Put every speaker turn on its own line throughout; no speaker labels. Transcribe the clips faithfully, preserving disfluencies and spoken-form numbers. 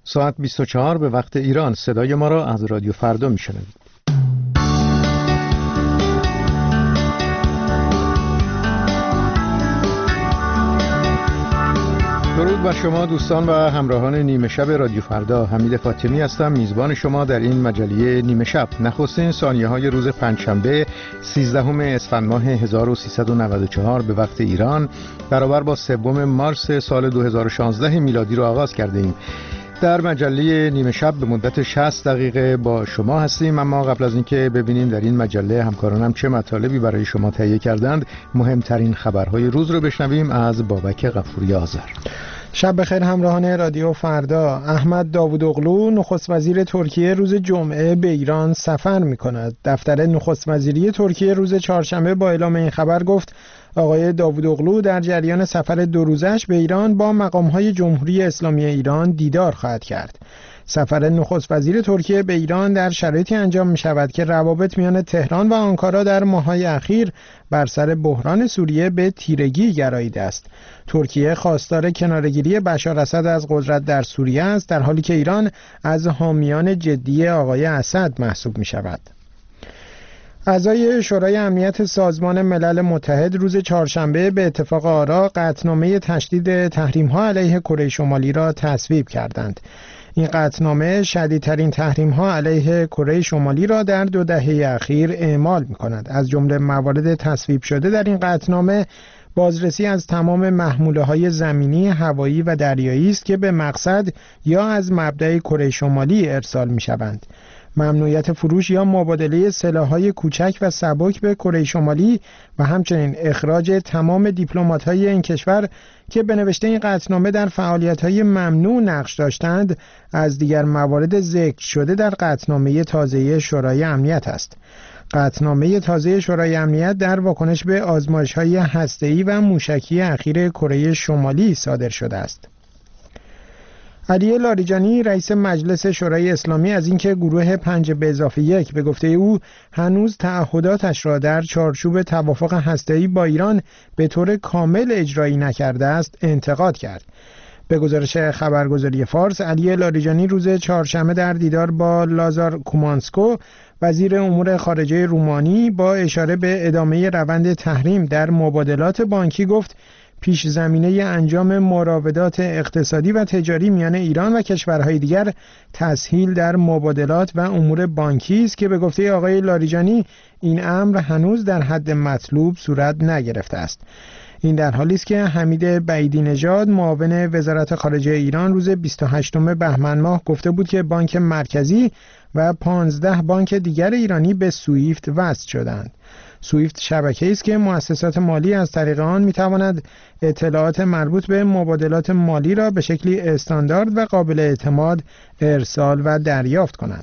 ساعت بیست و چهار به وقت ایران. صدای ما را از رادیو فردا میشنوید. درود بر شما دوستان و همراهان نیمه شب رادیو فردا. حمید فاطمی هستم، میزبان شما در این مجله نیمه شب. نخستین ثانیه های روز پنجشنبه سیزدهم اسفند ماه هزار و سیصد و نود و چهار به وقت ایران برابر با سوم مارس سال دو هزار و شانزده میلادی را آغاز کرده ایم. در مجله نیمه شب به مدت شصت دقیقه با شما هستیم، اما قبل از اینکه ببینیم در این مجله همکارانم چه مطالبی برای شما تهیه کردند، مهمترین خبرهای روز رو بشنویم از بابک غفوری آذر.
شب بخیر همراهان رادیو فردا. احمد داوودوغلو نخست وزیر ترکیه روز جمعه به ایران سفر می کند. دفتر نخست وزیری ترکیه روز چهارشنبه با اعلام این خبر گفت آقای داوودوغلو در جریان سفر دو روزش به ایران با مقام‌های جمهوری اسلامی ایران دیدار خواهد کرد. سفر نخست وزیر ترکیه به ایران در شرایطی انجام می شود که روابط میان تهران و آنکارا در ماه‌های اخیر بر سر بحران سوریه به تیرگی گراییده است. ترکیه خواستار کناره‌گیری بشار اسد از قدرت در سوریه است، در حالی که ایران از حامیان جدی آقای اسد محسوب می شود. اعضای شورای امنیت سازمان ملل متحد روز چهارشنبه به اتفاق آرا قطعنامه تشدید تحریم‌ها علیه کره شمالی را تصویب کردند. این قطعنامه شدیدترین تحریم‌ها علیه کره شمالی را در دو دهه اخیر اعمال می‌کند. از جمله موارد تصویب شده در این قطعنامه بازرسی از تمام محموله‌های زمینی، هوایی و دریایی است که به مقصد یا از مبدأ کره شمالی ارسال می‌شوند. ممنوعیت فروش یا مبادله سلاح‌های کوچک و سبک به کره شمالی و همچنین اخراج تمام دیپلمات‌های این کشور که به نوشته این قطعنامه در فعالیت‌های ممنوع نقش داشتند از دیگر موارد ذکر شده در قطعنامه تازه شورای امنیت است. قطعنامه تازه شورای امنیت در واکنش به آزمایش‌های هسته‌ای و موشکی اخیر کره شمالی صادر شده است. علی لاریجانی رئیس مجلس شورای اسلامی از اینکه گروه پنج به اضافه یک به گفته او هنوز تعهداتش را در چارچوب توافق هسته‌ای با ایران به طور کامل اجرایی نکرده است انتقاد کرد. به گزارش خبرگزاری فارس، علی لاریجانی روز چهارشنبه در دیدار با لازار کومانسکو وزیر امور خارجه رومانی با اشاره به ادامه روند تحریم در مبادلات بانکی گفت پیش زمینه انجام مراودات اقتصادی و تجاری میان ایران و کشورهای دیگر تسهیل در مبادلات و امور بانکی است که به گفته آقای لاریجانی این امر هنوز در حد مطلوب صورت نگرفته است. این در حالی است که حمید بعیدی نژاد معاون وزارت خارجه ایران روز بیست و هشتم بهمن ماه گفته بود که بانک مرکزی و پانزده بانک دیگر ایرانی به سویفت وصل شدند. سویفت شبکه‌ای است که مؤسسات مالی از طریق آن می‌توانند اطلاعات مربوط به مبادلات مالی را به شکلی استاندارد و قابل اعتماد ارسال و دریافت کنند.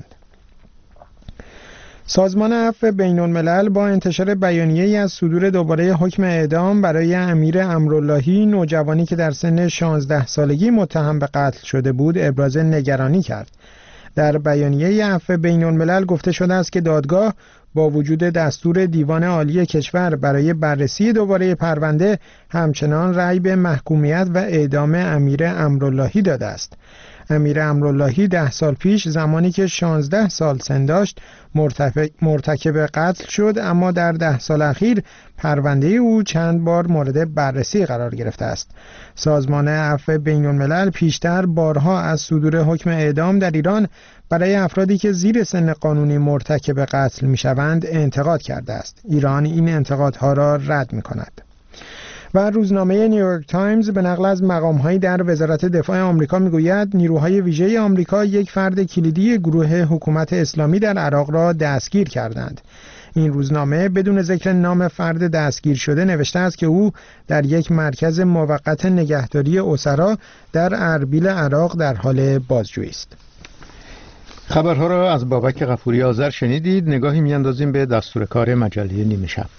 سازمان عفو بین‌الملل با انتشار بیانیه‌ای از صدور دوباره حکم اعدام برای امیر امراللهی، نوجوانی که در سن شانزده سالگی متهم به قتل شده بود، ابراز نگرانی کرد. در بیانیه عفو بین‌الملل گفته شده است که دادگاه با وجود دستور دیوان عالی کشور برای بررسی دوباره پرونده همچنان رأی به محکومیت و اعدام امیر امراللهی داده است. امیر امراللهی ده سال پیش زمانی که شانزده سال سن داشت مرتکب قتل شد، اما در ده سال اخیر پرونده او چند بار مورد بررسی قرار گرفته است. سازمان عفو بین‌الملل پیشتر بارها از صدور حکم اعدام در ایران برای افرادی که زیر سن قانونی مرتکب قتل می‌شوند انتقاد کرده است. ایران این انتقادها را رد می‌کند. و روزنامه نیویورک تایمز به نقل از مقام‌هایی در وزارت دفاع آمریکا می‌گوید نیروهای ویژه آمریکا یک فرد کلیدی گروه حکومت اسلامی در عراق را دستگیر کردند. این روزنامه بدون ذکر نام فرد دستگیر شده نوشته است که او در یک مرکز موقت نگهداری اسرا در اربیل عراق در حال بازجویی است.
خبرها را از بابک غفوری آذر شنیدید. نگاهی میاندازیم به دستور کار مجله نیمه شب.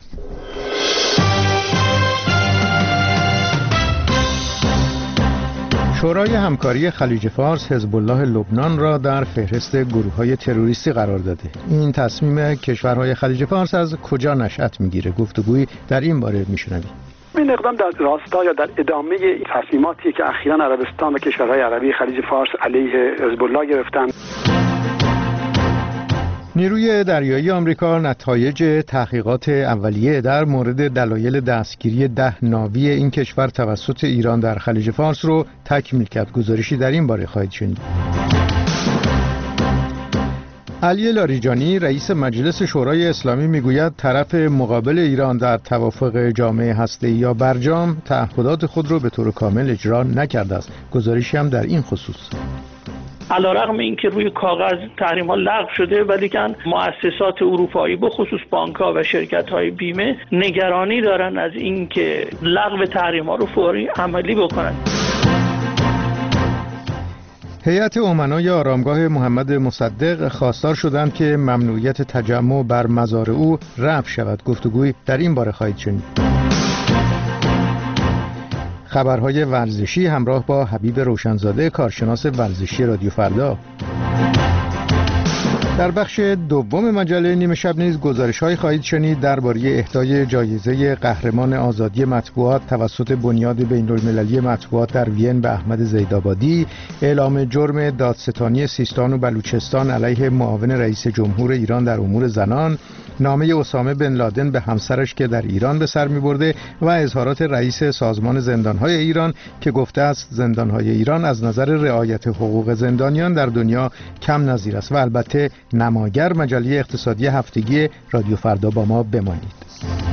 شورای همکاری خلیج فارس حزب الله لبنان را در فهرست گروه‌های تروریستی قرار داده. این تصمیم کشورهای خلیج فارس از کجا نشأت می‌گیره؟ گفتگویی در این باره می‌شنویم.
این اقدام در راستا یا در ادامه تصمیماتی که اخیراً عربستان و کشورهای عربی خلیج فارس علیه حزب الله گرفتن.
نیروی دریایی آمریکا نتایج تحقیقات اولیه در مورد دلایل دستگیری ده ناوی این کشور توسط ایران در خلیج فارس رو تکمیل کرد. گزارشی در این باره خواهید شنید. علی لاریجانی رئیس مجلس شورای اسلامی میگوید طرف مقابل ایران در توافق جامعه هسته‌ای یا برجام تعهدات خود را به طور کامل اجرا نکرده است. گزارشی هم در این خصوص.
علیرغم اینکه روی کاغذ تحریم‌ها لغو شده، ولی کن مؤسسات اروپایی به خصوص بانک‌ها و شرکت‌های بیمه نگرانی دارن از اینکه لغو تحریم‌ها رو فوری عملی بکنن.
هیئت امنای آرامگاه محمد مصدق خواستار شدند که ممنوعیت تجمع بر مزار او رفع شود. گفتگویی در این باره خواهید شنید. خبرهای ورزشی همراه با حبیب روشنزاده، کارشناس ورزشی رادیو فردا. در بخش دوم مجله نیمه شب نیز گزارش‌هایی خواهید شنید درباره اهدای جایزه قهرمان آزادی مطبوعات توسط بنیاد بین‌المللی مطبوعات در وین به احمد زیدآبادی، اعلام جرم دادستانی سیستان و بلوچستان علیه معاون رئیس جمهور ایران در امور زنان، نامه اسامه بن لادن به همسرش که در ایران به سر می‌برده و اظهارات رئیس سازمان زندان‌های ایران که گفته است زندان‌های ایران از نظر رعایت حقوق زندانیان در دنیا کم نظیر است. و البته نماگر، مجله اقتصادی هفتگی رادیو فردا. با ما بمانید.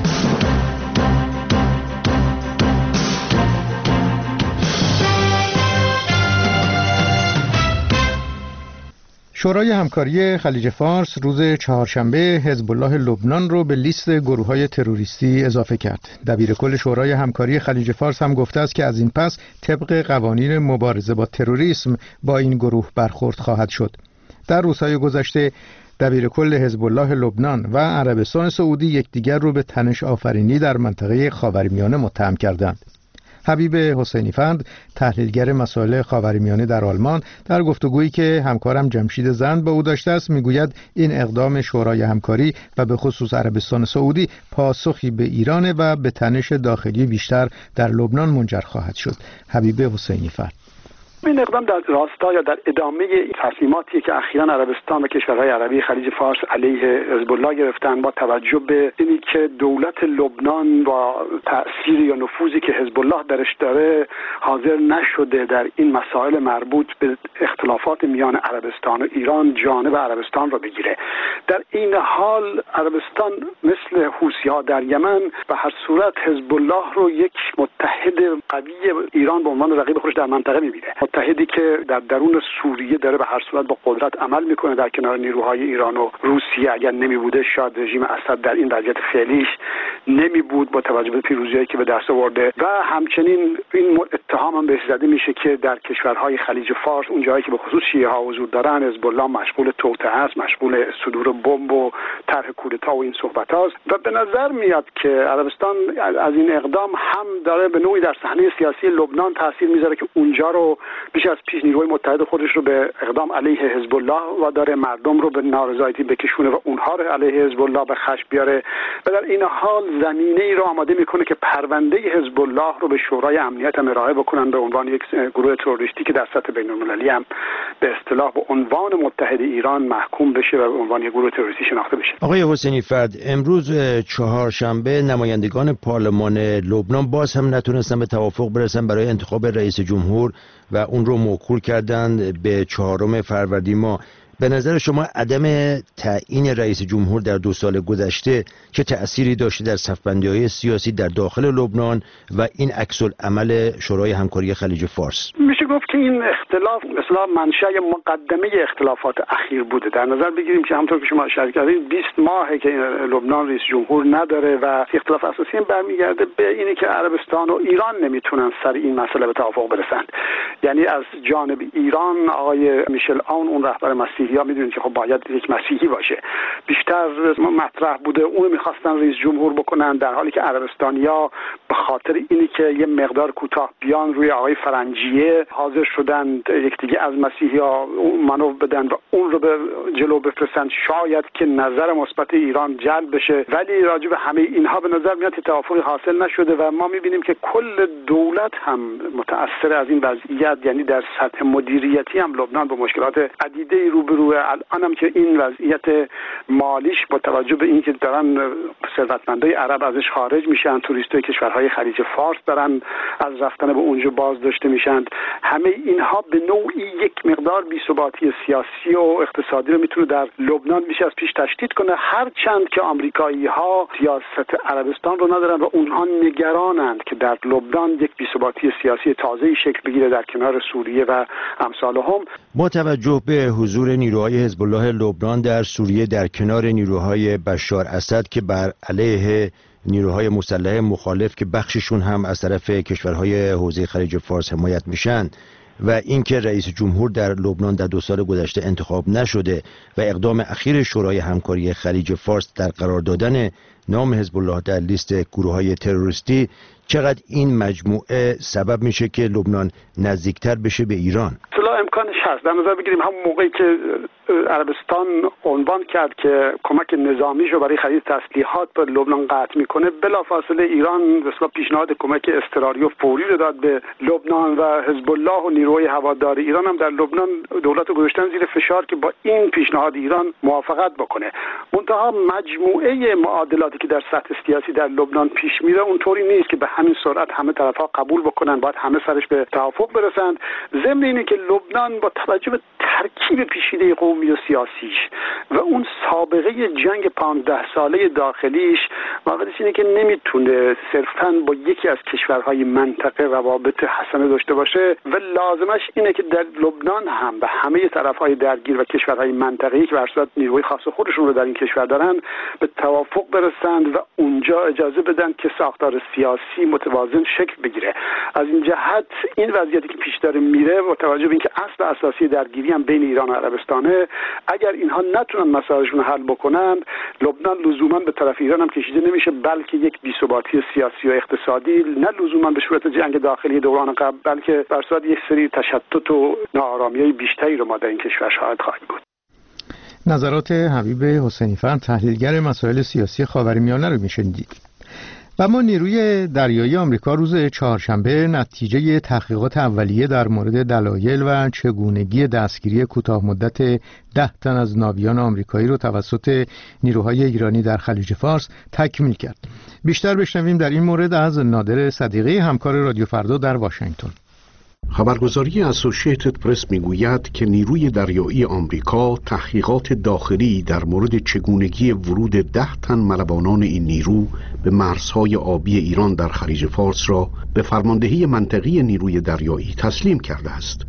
شورای همکاری خلیج فارس روز چهارشنبه حزب الله لبنان رو به لیست گروه‌های تروریستی اضافه کرد. دبیرکل شورای همکاری خلیج فارس هم گفته است که از این پس طبق قوانین مبارزه با تروریسم با این گروه برخورد خواهد شد. در روزهای گذشته دبیرکل حزب الله لبنان و عربستان سعودی یکدیگر رو به تنش آفرینی در منطقه خاورمیانه متهم کردند. حبیب حسینی فند، تحلیلگر مسائل خاورمیانه در آلمان، در گفتگویی که همکارم جمشید زند با او داشته است میگوید این اقدام شورای همکاری و به خصوص عربستان سعودی پاسخی به ایران و به تنش داخلی بیشتر در لبنان منجر خواهد شد. حبیب حسینی فند:
این اقدام در راستا یا در ادامه تصمیماتی که اخیراً عربستان و کشورهای عربی خلیج فارس علیه حزب الله گرفتن با توجه به اینی که دولت لبنان با تأثیر یا نفوذی که حزب الله درش داره حاضر نشده در این مسائل مربوط به اختلافات میان عربستان و ایران جانب عربستان را بگیره. در این حال عربستان مثل حوثی‌ها در یمن به هر صورت حزب الله رو یک متحد قوی ایران به عنوان رقیب خودش در منطقه می‌بینه. متحدی که در درون سوریه داره به هر صورت با قدرت عمل میکنه در کنار نیروهای ایران و روسیه. اگر نمی بوده شاید رژیم اسد در این وضعیت فعلیش نمی بود با توجه به پیروزی‌هایی که به دست آورده. و همچنین این اتهام هم بهش زده میشه که در کشورهای خلیج فارس اون جایی که به خصوص شیعه ها حضور دارن حزب الله مشغول توطئه است، مشغول صدور بمب و طرح کودتا و این صحبت هاست. و به نظر میاد که عربستان از این اقدام هم داره به نوعی در صحنه سیاسی لبنان تاثیر میذاره که اونجا رو بیش از پیش نیروهای متحد خودش رو به اقدام علیه حزب الله و داره مردم رو به نارضایتی بکشونه و اونها رو علیه حزب الله به خشم بیاره و در این حال زمینه ای رو آماده میکنه که پرونده حزب الله رو به شورای امنیت هم ارائه بکنن به عنوان یک گروه تروریستی که در سطح بین‌المللی هم به اصطلاح به عنوان متحد ایران محکوم بشه و به عنوان یک گروه تروریستی شناخته بشه.
آقای حسینی فرد، امروز چهارشنبه نمایندگان پارلمان لبنان باز هم نتونستن به توافق برسن برای انتخاب رئیس جمهور و اون رو موکول کردن به چهارم فروردین ماه. به نظر شما عدم تعیین رئیس جمهور در دو سال گذشته چه تأثیری داشته در صف‌بندی‌های سیاسی در داخل لبنان و این عکس العمل شورای همکاری خلیج فارس؟
میشه گفت که این اختلاف مثلا منشأ مقدمه اختلافات اخیر بوده. در نظر بگیریم که همونطور که شما اشاره کردید بیست ماهه که لبنان رئیس جمهور نداره و اختلاف اساسی برمیگرده به اینی که عربستان و ایران نمیتونن سر این مسئله به توافق برسند. یعنی از جانب ایران آقای میشل آون، اون رهبر مسیح مسیحی‌ها میدونید که خب باید یک مسیحی باشه، بیشتر مطرح بوده. اون میخواستن رئیس جمهور بکنن، در حالی که عربستانیا به خاطر اینی که یه مقدار کوتاه بیان روی آقای فرنجیه حاضر شدن یکدیگه از مسیحی‌ها منو بدن و اون رو به جلو بفرستن، شاید که نظر مثبت ایران جلب بشه. ولی راجع به همه اینها به نظر میاد که توافقی حاصل نشده و ما میبینیم که کل دولت هم متأثر از این وضعیت، یعنی در سطح مدیریتی هم لبنان با مشکلات عدیده روبروه. الان هم که این وضعیت مالیش با توجه به اینکه دارن ثروتمندای عرب ازش خارج میشن، توریستای کشورهای خلیج فارس دارن از رفتن به اونجا باز داشته میشن، همه اینها به نوعی یک مقدار بی‌ثباتی سیاسی و اقتصادی رو میتونه در لبنان بیش از پیش تشدید کنه، هرچند که آمریکایی‌ها سیاست عربستان رو ندارن و اونها نگرانند که در لبنان یک بی‌ثباتی سیاسی تازه‌ای شکل بگیره در کنار سوریه و امثالهم.
با توجه به حضور نیروهای حزب الله لبنان در سوریه در کنار نیروهای بشار اسد که بر علیه نیروهای مسلح مخالف که بخششون هم از طرف کشورهای حوزه خلیج فارس حمایت میشن و اینکه رئیس جمهور در لبنان در دو سال گذشته انتخاب نشده و اقدام اخیر شورای همکاری خلیج فارس در قرار دادن نام حزب الله در لیست گروه‌های تروریستی، چقدر این مجموعه سبب میشه که لبنان نزدیکتر بشه به ایران؟
اصلا امکانش هست. در نظر بگیریم همون موقعی که عربستان عنوان کرد که کمک نظامیش رو برای خرید تسلیحات به لبنان قطع میکنه، بلافاصله ایران اصلا پیشنهاد کمک اضطراری و فوری رو داد به لبنان و حزب الله و نیروهای هوادار ایران هم در لبنان دولت رو گذاشتن زیر فشار که با این پیشنهاد ایران موافقت بکنه. منتها مجموعه معادلاتی که در سطح سیاسی در لبنان پیش میره اونطوری نیست که به همین سرعت همه طرفا قبول بکنن، باید همه سرش به توافق برسند. ضمن اینه که لبنان با توجه به ترکیب پیچیده قومی و سیاسیش و اون سابقه جنگ پانزده ساله داخلیش واقعیت اینه که نمیتونه صرفاً با یکی از کشورهای منطقه روابط حسنه داشته باشه و لازمش اینه که در لبنان هم به همه طرفهای درگیر و کشورهای منطقه‌ای که به هر صورت نیروی خاص خودشون رو در این کشور دارن به توافق برسند و اونجا اجازه بدن که ساختار سیاسی متوازن شکل بگیره. از این جهت این وضعیتی که پیش داره میره با توجه به اینکه اصل اساسی درگیری هم بین ایران و عربستانه، اگر اینها نتونن مسائلشون حل بکنن، لبنان لزوما به طرف ایران هم کشیده نمیشه، بلکه یک بی‌ثباتی سیاسی و اقتصادی، نه لزوما به صورت جنگ داخلی دوران قبل، بلکه بر صورت یک سری تشتت و ناآرامی‌های بیشتری رو ما در این کشور شاهد خواهیم بود.
نظرات حبیب حسینی فرد، تحلیلگر مسائل سیاسی خاورمیانه رو میشنیدید. و ما نیروی دریایی آمریکا روز چهارشنبه نتیجه تحقیقات اولیه در مورد دلایل و چگونگی دستگیری کوتاه مدت ده تن از ناویان آمریکایی رو توسط نیروهای ایرانی در خلیج فارس تکمیل کرد. بیشتر بشنویم در این مورد از نادر صدیقی، همکار رادیو فردا در واشنگتن.
خبرگزاری اسوسییتد پرس میگوید که نیروی دریایی آمریکا تحقیقات داخلی در مورد چگونگی ورود ده تن ملوانان این نیرو به مرزهای آبی ایران در خلیج فارس را به فرماندهی منطقی نیروی دریایی تسلیم کرده است.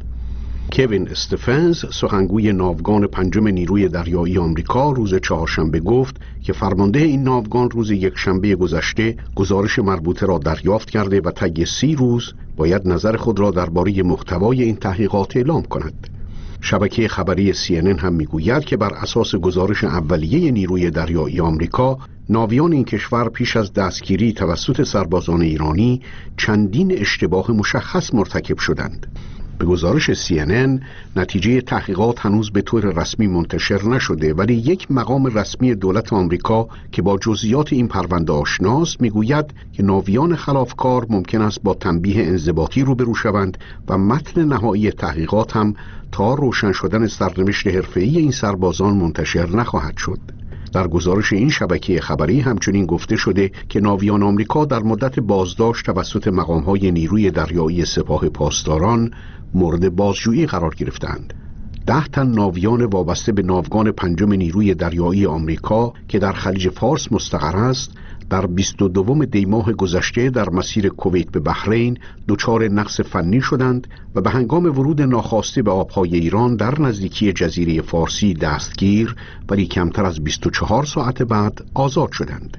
کوین استفنز، سخنگوی ناوگان پنجم نیروی دریایی آمریکا، روز چهارشنبه گفت که فرمانده این ناوگان روز یکشنبه گذشته گزارش مربوطه را دریافت کرده و طی سی روز باید نظر خود را درباره محتوای این تحقیقات اعلام کند. شبکه خبری سی ان ان هم میگوید که بر اساس گزارش اولیه نیروی دریایی آمریکا، ناویان این کشور پیش از دستگیری توسط سربازان ایرانی چندین اشتباه مشخص مرتکب شدند. به گزارش سی ان ان، نتیجه تحقیقات هنوز به طور رسمی منتشر نشده، ولی یک مقام رسمی دولت آمریکا که با جزئیات این پرونده آشناست میگوید که ناویان خلافکار ممکن است با تنبیه انضباطی روبرو شوند و متن نهایی تحقیقات هم تا روشن شدن سرنوشت حرفه‌ای این سربازان منتشر نخواهد شد. در گزارش این شبکه خبری همچنین گفته شده که ناویان آمریکا در مدت بازداشت توسط مقام‌های نیروی دریایی سپاه پاسداران مورد بازجویی قرار گرفتند. ده تن ناویان وابسته به ناوگان پنجم نیروی دریایی آمریکا که در خلیج فارس مستقر است، در بیست و دوم دی ماه گذشته در مسیر کویت به بحرین دچار نقص فنی شدند و به هنگام ورود ناخواسته به آبهای ایران در نزدیکی جزیره فارسی دستگیر، ولی کمتر از بیست و چهار ساعت بعد آزاد شدند.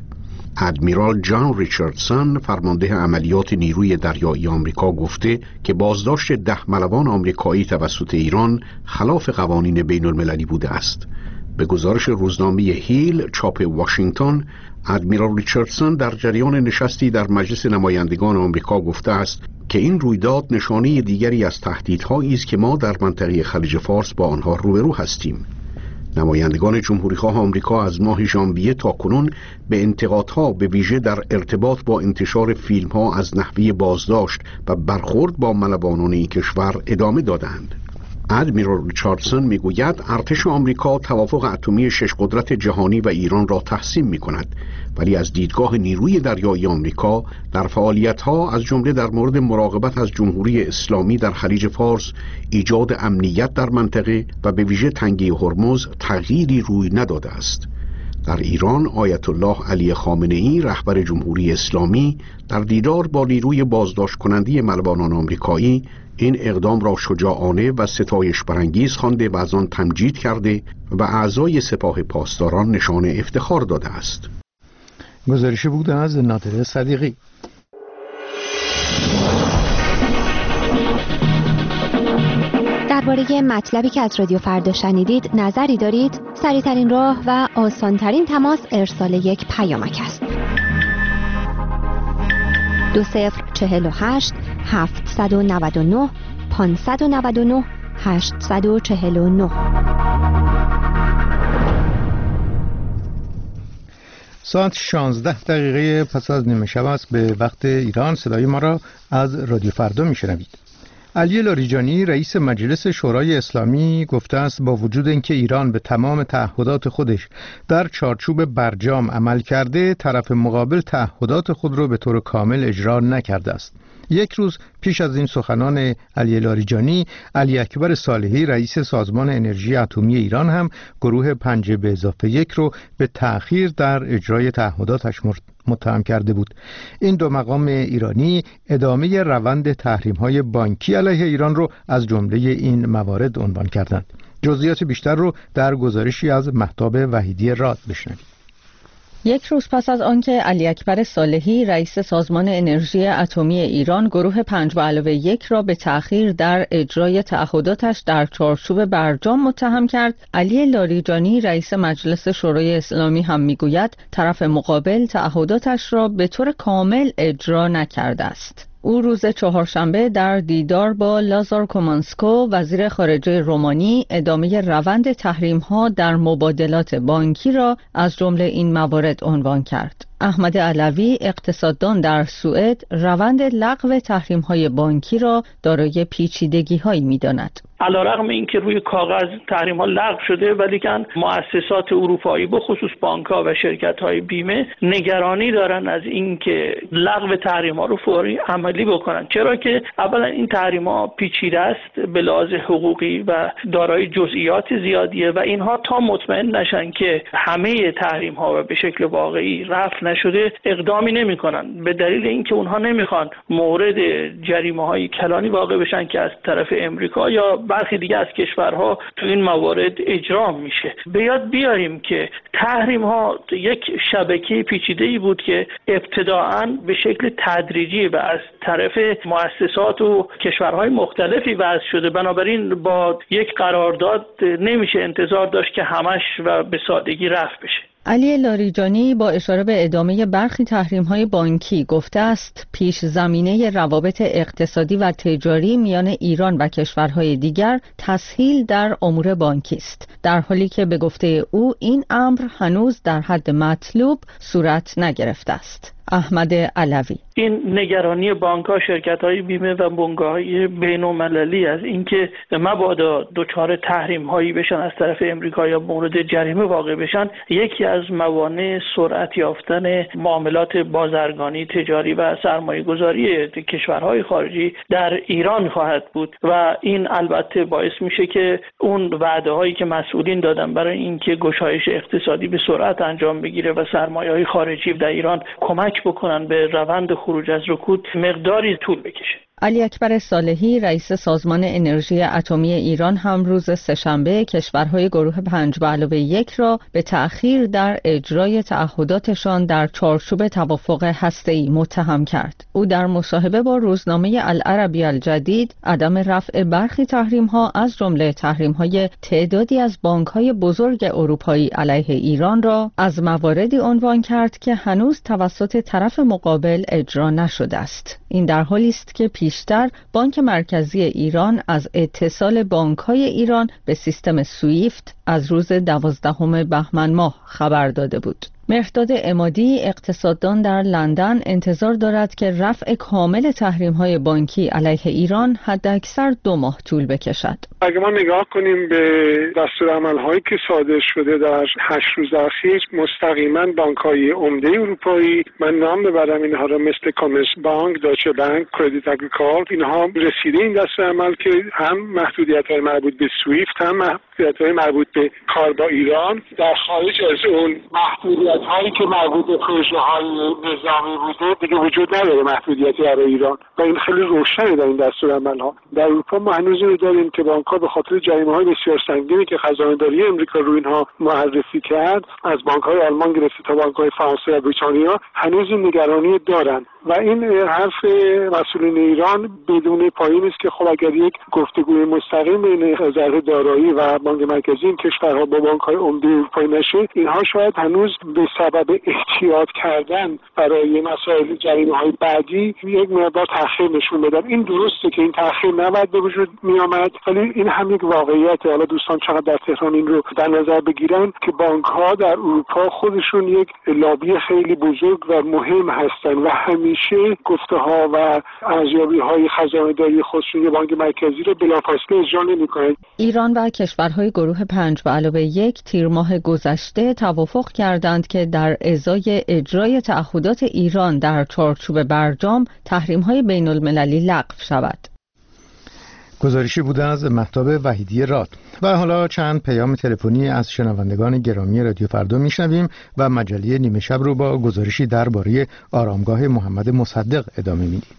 ادمیرال جان ریچاردسون فرمانده عملیات نیروی دریایی آمریکا گفته که بازداشت ده ملوان آمریکایی توسط ایران خلاف قوانین بین المللی بوده است. به گزارش روزنامه هیل چاپ واشنگتن، ادمیرال ریچاردسون در جریان نشستی در مجلس نمایندگان آمریکا گفته است که این رویداد نشانه دیگری از تهدیدهایی است که ما در منطقه خلیج فارس با آنها روبرو هستیم. نمایندگان جمهوری‌خواه آمریکا از ماه ژانویه تا کنون به انتقادها به ویژه در ارتباط با انتشار فیلم‌ها از نحوه بازداشت و برخورد با ملوانان این کشور ادامه دادند. ادمیرال ریچاردسون میگوید ارتش آمریکا توافق اتمی شش قدرت جهانی و ایران را تحسین می‌کند، ولی از دیدگاه نیروی دریایی آمریکا در فعالیت‌ها از جمله در مورد مراقبت از جمهوری اسلامی در خلیج فارس، ایجاد امنیت در منطقه و به ویژه تنگه هرمز تغییری روی نداده است. در ایران آیت الله علی خامنه‌ای رهبر جمهوری اسلامی در دیدار با نیروی بازداشت کننده ملوانان آمریکایی این اقدام را شجاعانه و ستایش برانگیز خوانده و از آن تمجید کرده و اعضای سپاه پاسداران نشان افتخار داده است.
گزارشی بود از نادر صدیقی.
درباره مطلبی که از رادیو فردا شنیدید نظری دارید؟ سریع‌ترین راه و آسان‌ترین تماس ارسال یک پیامک است. دو صفر چهل و هشت هفتصد و نود و نه پانصد و نود و نه هشتصد و چهل و نه.
ساعت شانزده دقیقه پس از نیمه شب است به وقت ایران. صدای ما را از رادیو فردا میشنوید. علی لاریجانی رئیس مجلس شورای اسلامی گفته است با وجود اینکه ایران به تمام تعهدات خودش در چارچوب برجام عمل کرده، طرف مقابل تعهدات خود را به طور کامل اجرا نکرده است. یک روز پیش از این سخنان علی لاریجانی، علی اکبر صالحی رئیس سازمان انرژی اتمی ایران هم گروه پنج به اضافه یک رو به تأخیر در اجرای تعهداتش متهم کرده بود. این دو مقام ایرانی ادامه روند تحریم‌های بانکی علیه ایران رو از جمله این موارد عنوان کردند. جزئیات بیشتر رو در گزارشی از مهتاب وحیدی راد بشنوید.
یک روز پس از آنکه علی اکبر صالحی رئیس سازمان انرژی اتمی ایران گروه پنج به علاوه یک را به تأخیر در اجرای تعهداتش در چارچوب برجام متهم کرد، علی لاریجانی رئیس مجلس شورای اسلامی هم میگوید طرف مقابل تعهداتش را به طور کامل اجرا نکرده است. او روز چهارشنبه در دیدار با لازار کومانسکو وزیر خارجه رومانی ادامه روند تحریم‌ها در مبادلات بانکی را از جمله این موارد عنوان کرد. احمد علوی اقتصاددان در سوئد روند لغو تحریم‌های بانکی را دارای پیچیدگی‌هایی می‌داند.
علیرغم اینکه روی کاغذ تحریم‌ها لغو شده، ولی کن مؤسسات اروپایی به خصوص بانک‌ها و شرکت‌های بیمه نگرانی دارن از اینکه لغو تحریم‌ها رو فوری عملی بکنن، چرا که اولا این تحریم‌ها پیچیده است به لحاظ حقوقی و دارای جزئیات زیادیه و اینها تا مطمئن نشن که همه تحریم‌ها به شکل واقعی رفع نشده اقدامی نمی‌کنن، به دلیل اینکه اونها نمیخوان مورد جریمه‌های کلانی واقع بشن که از طرف امریکا یا برخی دیگه از کشورها تو این موارد اجرا میشه. به یاد بیاریم که تحریم ها یک شبکه پیچیده‌ای بود که ابتداعاً به شکل تدریجی و از طرف مؤسسات و کشورهای مختلفی وضع شده، بنابراین با یک قرارداد نمیشه انتظار داشت که همش و به سادگی رفع بشه.
علی لاریجانی با اشاره به ادامه برخی تحریم‌های بانکی گفته است پیش زمینه روابط اقتصادی و تجاری میان ایران و کشورهای دیگر تسهیل در امور بانکی است، در حالی که به گفته او این امر هنوز در حد مطلوب صورت نگرفته است. احمد علوی:
این نگرانی بانک‌ها، شرکت‌های بیمه و بنگاه‌های بین‌المللی از اینکه مبادا دچار تحریم‌هایی بشن از طرف امریکا یا مورد جریمه واقع بشن، یکی از موانع سرعت یافتن معاملات بازرگانی، تجاری و سرمایه‌گذاری کشورهای خارجی در ایران خواهد بود و این البته باعث میشه که اون وعده‌هایی که مسئولین دادن برای اینکه گشایش اقتصادی به سرعت انجام بگیره و سرمایه‌های خارجی در ایران کمک بکنن به روند خروج از رکود مقداری طول بکشه.
علی اکبر صالحی رئیس سازمان انرژی اتمی ایران هم روز سه‌شنبه کشورهای گروه پنج به علاوه یک را به تأخیر در اجرای تعهداتشان در چارچوب توافق هسته‌ای متهم کرد. او در مصاحبه با روزنامه العربی الجدید عدم رفع برخی تحریم‌ها از جمله تحریم‌های تعدادی از بانک‌های بزرگ اروپایی علیه ایران را از مواردی عنوان کرد که هنوز توسط طرف مقابل اجرا نشده است. این در حالی است که پیشتر بانک مرکزی ایران از اتصال بانک‌های ایران به سیستم سویفت از روز دوازدهم بهمن ماه خبر داده بود. مهرداد عمادی اقتصاددان در لندن انتظار دارد که رفع کامل تحریم‌های بانکی علیه ایران حداکثر دو ماه طول بکشد.
اگر ما نگاه کنیم به دستورالعمل‌هایی که صادر شده در هشت روز اخیر، مستقیما بانک‌های عمده اروپایی، من نام ببرم اینها را، مثل کامرس بانک، دایچه بانک، کردیت آگریکول، اینها رسیده این دستورالعمل که هم محدودیت‌های مربوط به سویفت، هم محدودیت‌های مربوط به کار با ایران، در خارج از اون محدودیت هایی که مربوط به پروژه های نظامی بوده دیگه وجود نداره محدودیتی برای ایران و این خیلی روشنه در این دستورالعمل ها. در اروپا ما هنوز اینو داریم که بانک ها به خاطر جریمه های بسیار سنگینی که خزانه داری امریکا روی اینها معرفی کرد، از بانک های آلمان گرفته تا بانک های فرانسه و بریتانیا، هنوز این نگرانی دارن و این حرف مسئولین ایران بدون پایین است که خب اگر یک گفتگوی مستقیم بین وزارت دارایی و بانک مرکزی این کشورها با بانک های عمده اروپایی نشه، اینها شاید هنوز به سبب احتیاط کردن برای مسائل جریمه های بعدی یک مقدار تأخیر نشون بدن. این درسته که این تأخیر نباید به وجود می آمد، ولی این هم یک واقعیت. حالا دوستان چقدر در تهران این رو در نظر بگیرن که بانک ها در اروپا خودشون یک لابی خیلی بزرگ و مهم هستن و همیشه گفته ها و ارزیابی های خزانه داری خودشون یا بانک مرکزی رو بلافاصله اجرا نمی‌کنند.
ایران و کشورهای گروه پنج به علاوه یک تیر ماه گذشته توافق کردند که در ازای اجرای تعهدات ایران در چارچوب برجام تحریم‌های بین‌المللی لغو شود.
گزارشی بوده از مهتاب وحیدی راد. و حالا چند پیام تلفنی از شنوندگان گرامی رادیو فردا میشنویم و مجله نیمه شب رو با گزارشی درباره آرامگاه محمد مصدق ادامه میدیم.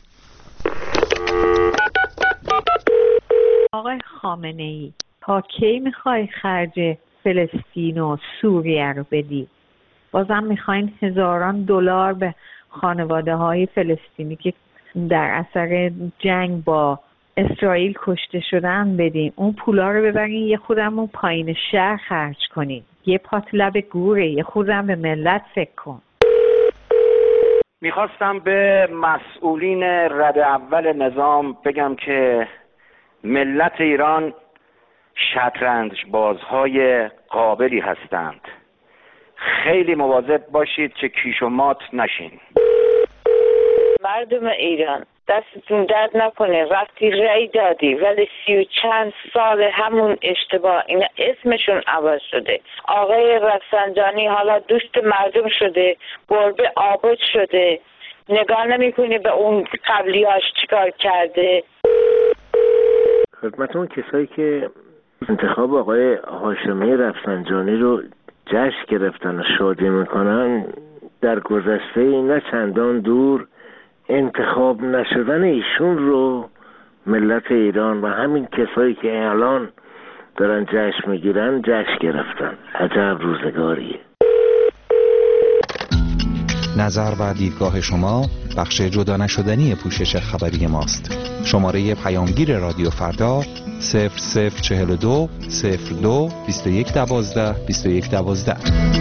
آقای خامنه‌ای، تا کی میخوای خرج فلسطین و سوریه رو بدی؟ بازم میخواین هزاران دلار به خانواده های فلسطینی که در اثر جنگ با اسرائیل کشته شدن بدین. اون پولا رو ببرین یه خودمون پایین شهر خرج کنین. یه پات لب گوره، یه خودم به ملت فکر کن.
میخواستم به مسئولین رده اول نظام بگم که ملت ایران شطرنج بازهای قابلی هستند. خیلی مواظب باشید که کیش و مات نشین.
مردم ایران دستتون درد نکنه، وقتی رأی دادی ولی سی و چند سال همون اشتباه، این اسمشون عوض شده. آقای رفسنجانی حالا دوست مردم شده، گربه آباد شده، نگاه نمی کنی به اون قبلیاش چیکار کرده.
خدمت اون کسایی که انتخاب آقای هاشمی رفسنجانی رو جشن گرفتن و شادی میکنن، در گذشته نه چندان دور انتخاب نشدن ایشون رو ملت ایران و همین کسایی که الان دارن جشن میگیرن جشن گرفتن. عجب روزگاریه.
نظر و دیدگاه شما بخش جدا نشدنی پوشش خبری ماست. شماره پیامگیر رادیو فردا صفر صفر چهل و دو صفر دو بیست و یک دوازده بیست و یک دوازده.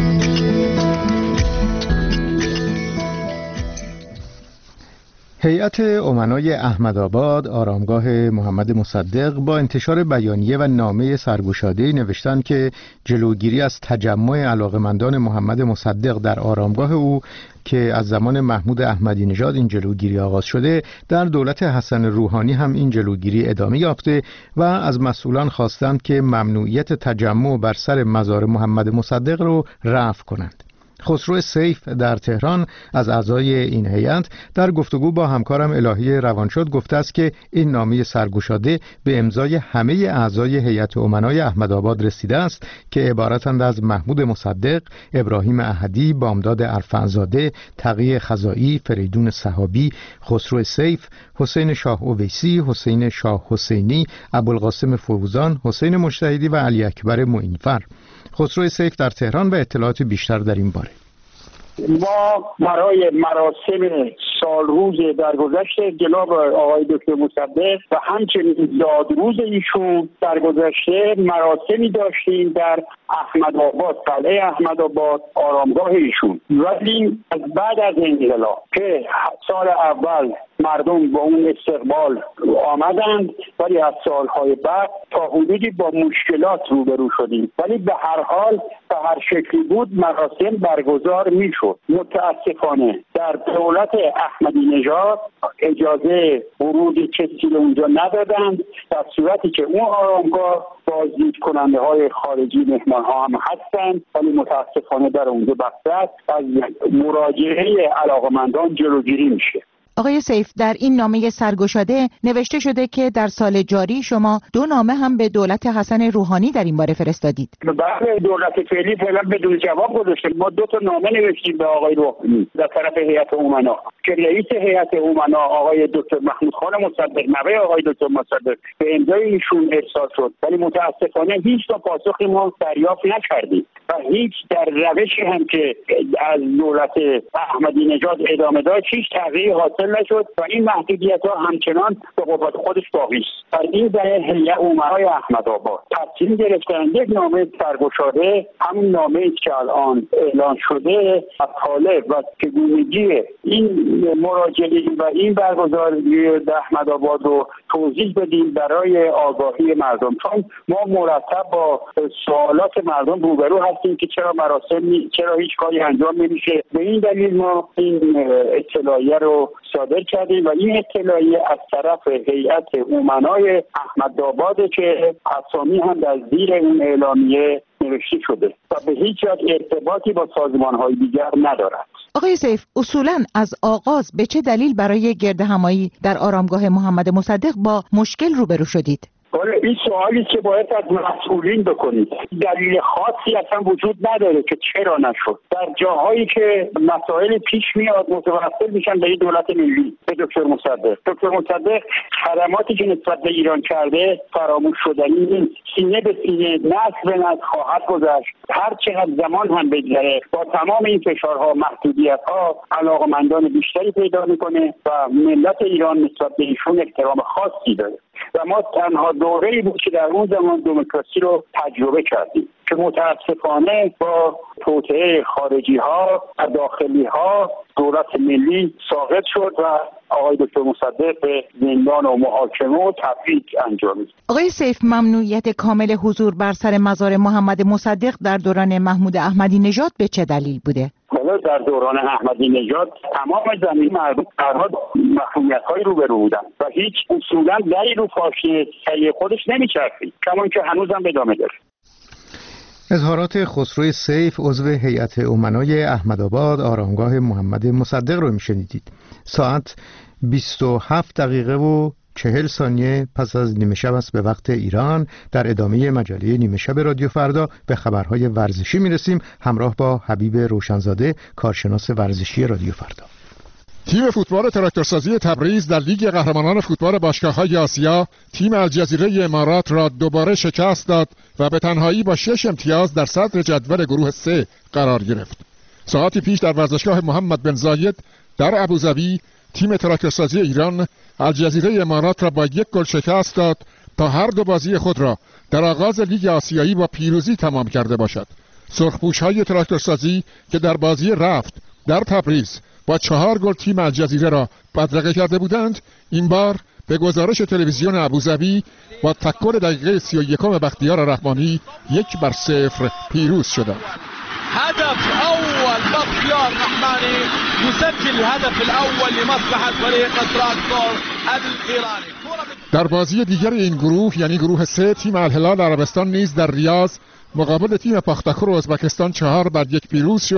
هیئت امنای احمدآباد آرامگاه محمد مصدق با انتشار بیانیه و نامه سرگشاده‌ای نوشتند که جلوگیری از تجمع علاقمندان محمد مصدق در آرامگاه او که از زمان محمود احمدی نژاد این جلوگیری آغاز شده، در دولت حسن روحانی هم این جلوگیری ادامه یافته و از مسئولان خواستند که ممنوعیت تجمع بر سر مزار محمد مصدق رو رفع کنند. خسرو سیف در تهران از اعضای این هیئت در گفتگو با همکارم الهی روانشد گفته است که این نامه سرگشاده به امضای همه اعضای هیئت امنای احمدآباد رسیده است که عبارتند از محمود مصدق، ابراهیم احدی، بامداد عرفانزاده، تقی خزائی، فریدون صحابی، خسرو سیف، حسین شاه اویسی، حسین شاه حسینی، ابوالقاسم فروزان، حسین مجتهدی و علی اکبر معینفر. خسرو سیف در تهران و اطلاعات بیشتر در این باره.
ما برای مراسم سالروز درگذشت جناب آقای دکتر مصدق و همچنین یادروز ایشون درگذشته مراسمی داشتیم در احمدآباد، قلعه احمدآباد، آرامگاه ایشون. ولی از بعد از انقلاب که سال اول مردم با اون استقبال آمدند، ولی از سالهای بعد تا حدودی با مشکلات روبرو شدیم. ولی به هر حال به هر شکلی بود مراسم برگزار میشد. متاسفانه در دولت احمدی نژاد اجازه ورود کسی به اونجا ندادند، در صورتی که اون آرامگاه بازدید کننده های خارجی مهمان ها هم هستند، ولی متاسفانه در اونجا بسته است. از مراجعه علاقمندان جلوگیری میشه.
آقای سیف، در این نامه سرگشاده نوشته شده که در سال جاری شما دو نامه هم به دولت حسن روحانی در این باره فرستادید.
بله، دولت فعلی فعلا بدون جواب گذاشته. ما دو تا نامه نوشتیم به آقای روحانی در طرف هیئت امنا که رئیس هیئت امنا آقای دکتر محمود خان مصدق، نوه آقای دکتر مصدق، به امضای ایشون ارسال شد، ولی متاسفانه هیچ تا پاسخی ما دریافت نکردیم و هیچ در روشی هم که از دولت احمدی نژاد ادامه داد هیچ تغییری حاصل نشد و این محدودیت ها همچنان به قوت خودش باقی است. در این ذریعه هیئت امنای احمدآباد تصمیم گرفتن یک نامه سرگشاده، همون نامه ای که الان اعلان شده، طالب و چگونگی این مراجعه و این برگزاری در احمدآباد رو توضیح بدیم برای آگاهی مردم، چون ما مرتب با سوالات مردم روبرو هستیم که چرا مراسم چرا هیچ کاری انجام نمیشه. به این دلیل ما این اطلاعیه رو صادر کردیم و این اطلاعیه از طرف هیئت امنای احمدآباد که اسامی هم در زیر اون اعلامیه نوشته شده و به هیچ وجه ارتباطی با سازمان‌های دیگر ندارد.
آقای سیف، اصولاً از آغاز به چه دلیل برای گردهمایی در آرامگاه محمد مصدق با مشکل روبرو شدید؟
بله، این سوالی که باید از مسئولین بکنید. دلیل خاصی اصلا وجود نداره که چرا نشد. در جاهایی که مسائل پیش میاد متوسل میشن به این دولت ملی، به دکتر مصدق. دکتر مصدق خدماتی که نسبت به ایران کرده فراموش شدنی نیست. سینه به سینه، نسل به نسل خواهد گذشت. هر چقدر زمان هم بگذره با تمام این فشارها، محدودیت‌ها، علاقمندان بیشتری پیدا میکنه و ملت ایران نسبت به ایشون احترام خاصی داره. و ما تنها دوره‌ای بود که در اون زمان دموکراسی رو تجربه کردیم که متاسفانه با توطئه خارجی ها و داخلی ها دولت ملی ساقط شد و آقای دکتر مصدق به زندان و محاکمه و تبعید انجامید.
آقای سیف، ممنوعیت کامل حضور بر سر مزار محمد مصدق در دوران محمود احمدی نژاد به چه دلیل بوده؟
در دوران احمدی نژاد تمام زمین مردم فرهاد محرومیت‌هایی روبرو بودن و هیچ اصولا دری رو فاشیه صحیح خودش نمی‌چرخید، کما که هنوزم ادامه داره.
اظهارات خسرو سیف، عضو هیئت امنای احمدآباد آرامگاه محمد مصدق رو میشنیدید. ساعت بیست و هفت دقیقه و چهل ثانیه پس از نیمه شب است به وقت ایران. در ادامه مجله نیمه شب رادیو فردا به خبرهای ورزشی میرسیم همراه با حبیب روشنزاده، کارشناس ورزشی رادیو فردا.
تیم فوتبال تراکتورسازی تبریز در لیگ قهرمانان فوتبال باشگاه‌های آسیا تیم الجزیره امارات را دوباره شکست داد و به تنهایی با شش امتیاز در صدر جدول گروه سه قرار گرفت. ساعتی پیش در ورزشگاه محمد بن زاید در ابوظبی تیم تراکتورسازی ایران الجزیره امارات را با یک گل شکست داد تا هر دو بازی خود را در آغاز لیگ آسیایی با پیروزی تمام کرده باشد. سرخپوش‌های تراکتورسازی که در بازی رفت در تبریز با چهار گل تیم الجزیره را بدرقه کرده بودند، این بار به گزارش تلویزیون ابوظبی با تکل دقیقه سی و یکم بختیار رحمانی یک بر صفر پیروز شدند.
هدف اول بختیار رحمانی يسجل الهدف الاول لمصلحه فريق تراکتور الایرانی.
در بازی دیگر این گروه یعنی گروه سه تیم الهلال عربستان نیز در ریاض مقابل تیم پاختاکور ازبکستان چهار بر یک پیروز شد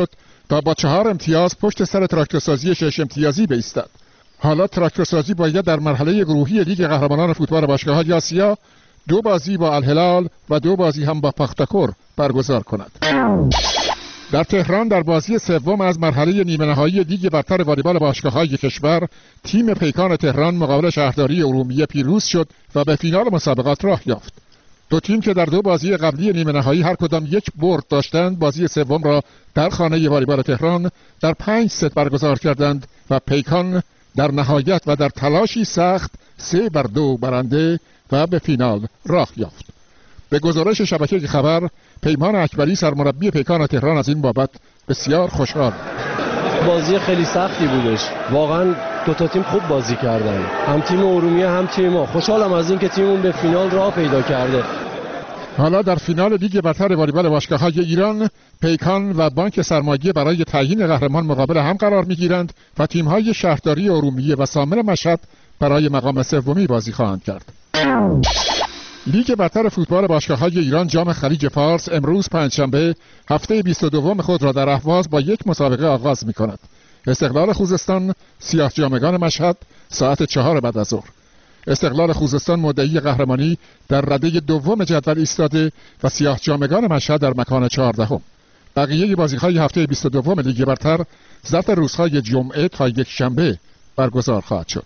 تا با چهار امتیاز پشت سر تراکتورسازی شش امتیازی بایستد. حالا تراکتورسازی باید در مرحله گروهی لیگ قهرمانان فوتبال باشگاه‌های آسیا دو بازی با الهلال و دو بازی هم با پختاکور برگزار کند. در تهران در بازی سوم از مرحله نیمه نهایی لیگ برتر والیبال باشگاه‌های کشور، تیم پیکان تهران مقابل شهرداری ارومیه پیروز شد و به فینال مسابقات راه یافت. دو تیم که در دو بازی قبلی نیمه نهایی هر کدام یک برد داشتند، بازی سوم را در خانه والیبال تهران در پنج ست برگزار کردند و پیکان در نهایت و در تلاشی سخت سه بر دو برنده و به فینال راه یافت. به گزارش شبکه خبر، پیمان اکبری سرمربی پیکان تهران از این بابت بسیار خوشحال.
بازی خیلی سختی بودش، واقعا دو تا تیم خوب بازی کردن، هم تیم ارومیه هم تیم ما. خوشحالم از این که تیممون به فینال راه پیدا کرده.
حالا در فینال لیگ برتر والیبال باشگاه‌های ایران، پیکان و بانک سرمایه برای تعیین قهرمان مقابل هم قرار می‌گیرند و تیم‌های شهرداری ارومیه و سامر مشهد برای مقام سومی بازی خواهند کرد. لیگ برتر فوتبال باشگاه‌های ایران جام خلیج فارس امروز پنجشنبه هفته بیست و دو خود را در اهواز با یک مسابقه آغاز می‌کند. استقلال خوزستان سیاه جامگان مشهد ساعت چهار بعد از ظهر. استقلال خوزستان مدعی قهرمانی در رده دوم جدول ایستاده و سیاه جامگان مشهد در مکان چهاردهم. بقیه بازی‌های هفته بیست و دو لیگ برتر ظرف روزهای جمعه تا یک شنبه برگزار خواهد شد.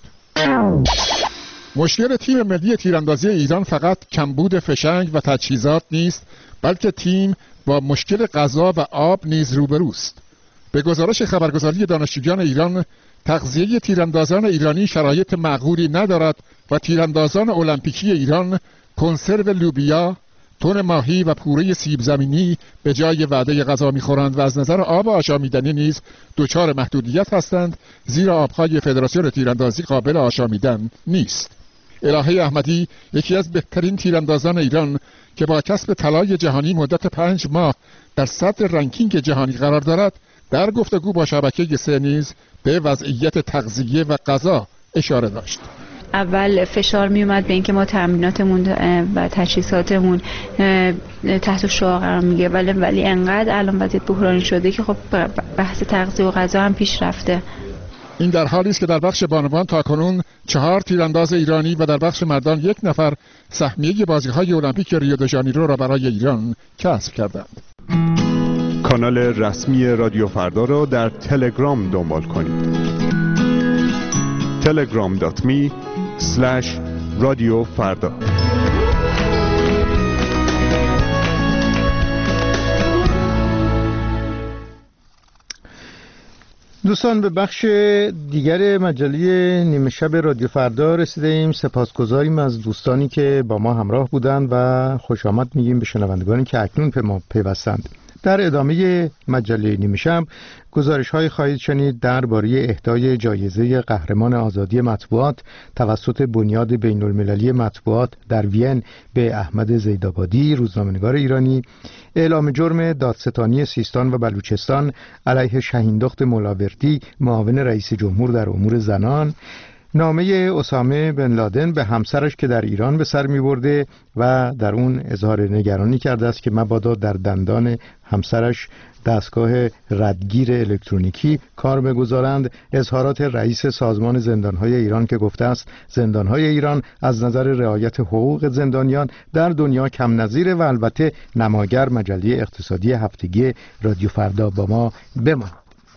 مشکل تیم ملی تیراندازی ایران فقط کمبود فشنگ و تجهیزات نیست، بلکه تیم با مشکل غذا و آب نیز روبروست. به گزارش خبرگزاری دانشجویان ایران، تغذیه تیراندازان ایرانی شرایط معقولی ندارد و تیراندازان المپیکی ایران کنسرو لوبیا، تن ماهی و پوره سیب زمینی به جای وعده غذا می‌خورند و از نظر آب آشامیدنی نیز دچار محدودیت هستند، زیرا آب‌های فدراسیون تیراندازی قابل آشامیدن نیست. الهه احمدی، یکی از بهترین تیراندازان ایران که با کسب طلای جهانی مدت پنج ماه در صدر رنکینگ جهانی قرار دارد، در گفتگو با شبکه سه نیز به وضعیت تغذیه و غذا اشاره داشت.
اول فشار می اومد به اینکه ما تمریناتمون و تجهیزاتمون تحت شعاع قرار میگیره، ولی ولی انقدر الان وضعیت بحرانی شده که خب بحث تغذیه و غذا هم پیش رفته.
این در حالی است که در بخش بانوان تاکنون چهار تیرانداز ایرانی و در بخش مردان یک نفر سهمیه بازی‌های المپیک ریو دی ژانیرو را برای ایران کسب کردند.
کانال رسمی رادیو فردا را در تلگرام دنبال کنید. تلگرام دات می اسلش رادیو فردا.
دوستان، به بخش دیگر مجله نیمه شب رادیو فردا رسیده ایم. سپاسگزاریم از دوستانی که با ما همراه بودند و خوش آمد میگیم به شنوندگانی که اکنون به ما پیوستند. در ادامه مجله نیمه شب گزارش های خواهید شنید درباره اهدای جایزه قهرمان آزادی مطبوعات توسط بنیاد بین المللی مطبوعات در وین به احمد زیدآبادی، روزنامه‌نگار ایرانی، اعلام جرم دادستانی سیستان و بلوچستان علیه شهیندخت ملاوردی، معاون رئیس جمهور در امور زنان، نامه اسامه بن لادن به همسرش که در ایران به سر می برده و در اون اظهار نگرانی کرده است که مبادا در دندان همسرش دستگاه ردگیر الکترونیکی کار بگذارند، اظهارات رئیس سازمان زندانهای ایران که گفته است زندانهای ایران از نظر رعایت حقوق زندانیان در دنیا کم نظیره و البته نماگر. مجله اقتصادی هفتگی رادیو فردا با ما بمان.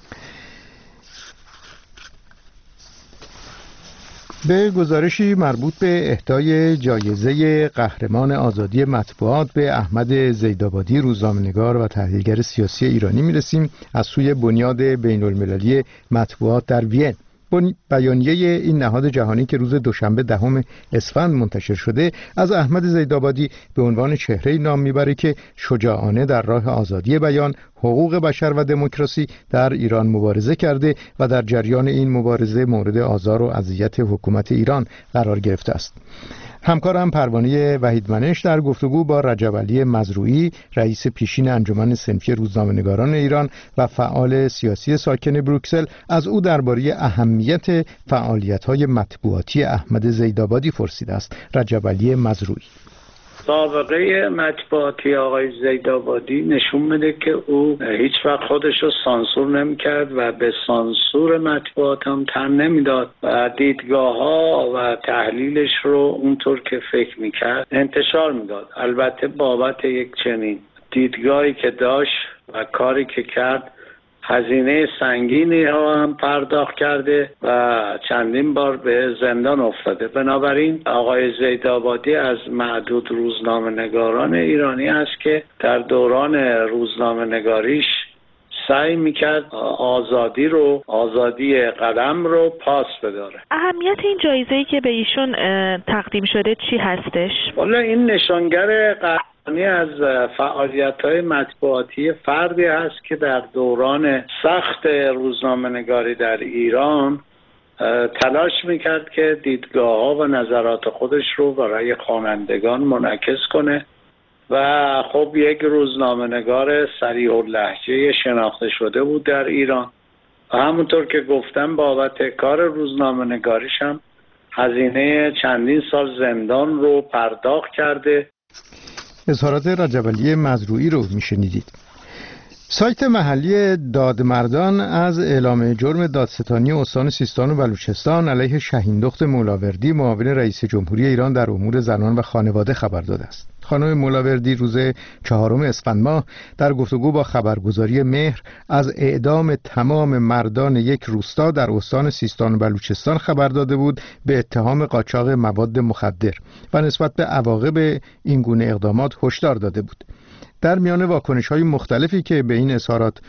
به گزارشی مربوط به اهدای جایزه قهرمان آزادی مطبوعات به احمد زیدآبادی، روزنامه‌نگار و تحلیلگر سیاسی ایرانی میرسیم از سوی بنیاد بین المللی مطبوعات در وین. بیانیه این نهاد جهانی که روز دوشنبه دهم اسفند منتشر شده از احمد زیدآبادی به عنوان چهره‌ای نام میبره که شجاعانه در راه آزادی بیان، حقوق بشر و دموکراسی در ایران مبارزه کرده و در جریان این مبارزه مورد آزار و اذیت حکومت ایران قرار گرفته است. همکارم پروانه وحیدمنش در گفتگو با رجب علی مزروعی، رئیس پیشین انجمن صنفی روزنامه‌نگاران ایران و فعال سیاسی ساکن بروکسل، از او درباره اهمیت فعالیت‌های مطبوعاتی احمد زیدآبادی پرسیده است. رجب علی مزروعی:
سابقه مطبوعاتی آقای زیدآبادی نشون میده که او هیچ وقت خودش رو سانسور نمیکرد و به سانسور مطبوعات هم تن نمیداد و دیدگاه ها و تحلیلش رو اونطور که فکر میکرد انتشار میداد. البته بابت یک چنین دیدگاهی که داشت و کاری که کرد هزینه سنگینی ها هم پرداخت کرده و چندین بار به زندان افتاده. بنابراین آقای زیدآبادی از معدود روزنامه نگاران ایرانی است که در دوران روزنامه نگاریش سعی میکرد آزادی رو آزادی قلم رو پاس بداره.
اهمیت این جایزه‌ای که به ایشون تقدیم شده چی هستش؟
والا این نشانگر قربانی از فعالیت‌های مطبوعاتی فردی هست که در دوران سخت روزنامه نگاری در ایران تلاش میکرد که دیدگاه‌ها و نظرات خودش رو برای خوانندگان منعکس کنه و خب یک روزنامه نگار صریح اللهجه شناخته شده بود در ایران و همونطور که گفتم بابت کار روزنامه نگاریش هم هزینه چندین سال زندان رو پرداخت کرده.
اظهارات رجب علی مزروعی رو میشنیدید. سایت محلی دادمردان از اعلام جرم دادستانی استان سیستان و بلوچستان علیه شهیندخت مولاوردی معاون رئیس جمهوری ایران در امور زنان و خانواده خبر داده است. خانم مولاوردی روز چهارم اسفند ماه در گفتگو با خبرگزاری مهر از اعدام تمام مردان یک روستا در استان سیستان و بلوچستان خبر داده بود به اتهام قاچاق مواد مخدر و نسبت به عواقب این گونه اقدامات هشدار داده بود. در میان واکنش‌های مختلفی که به این اظهارات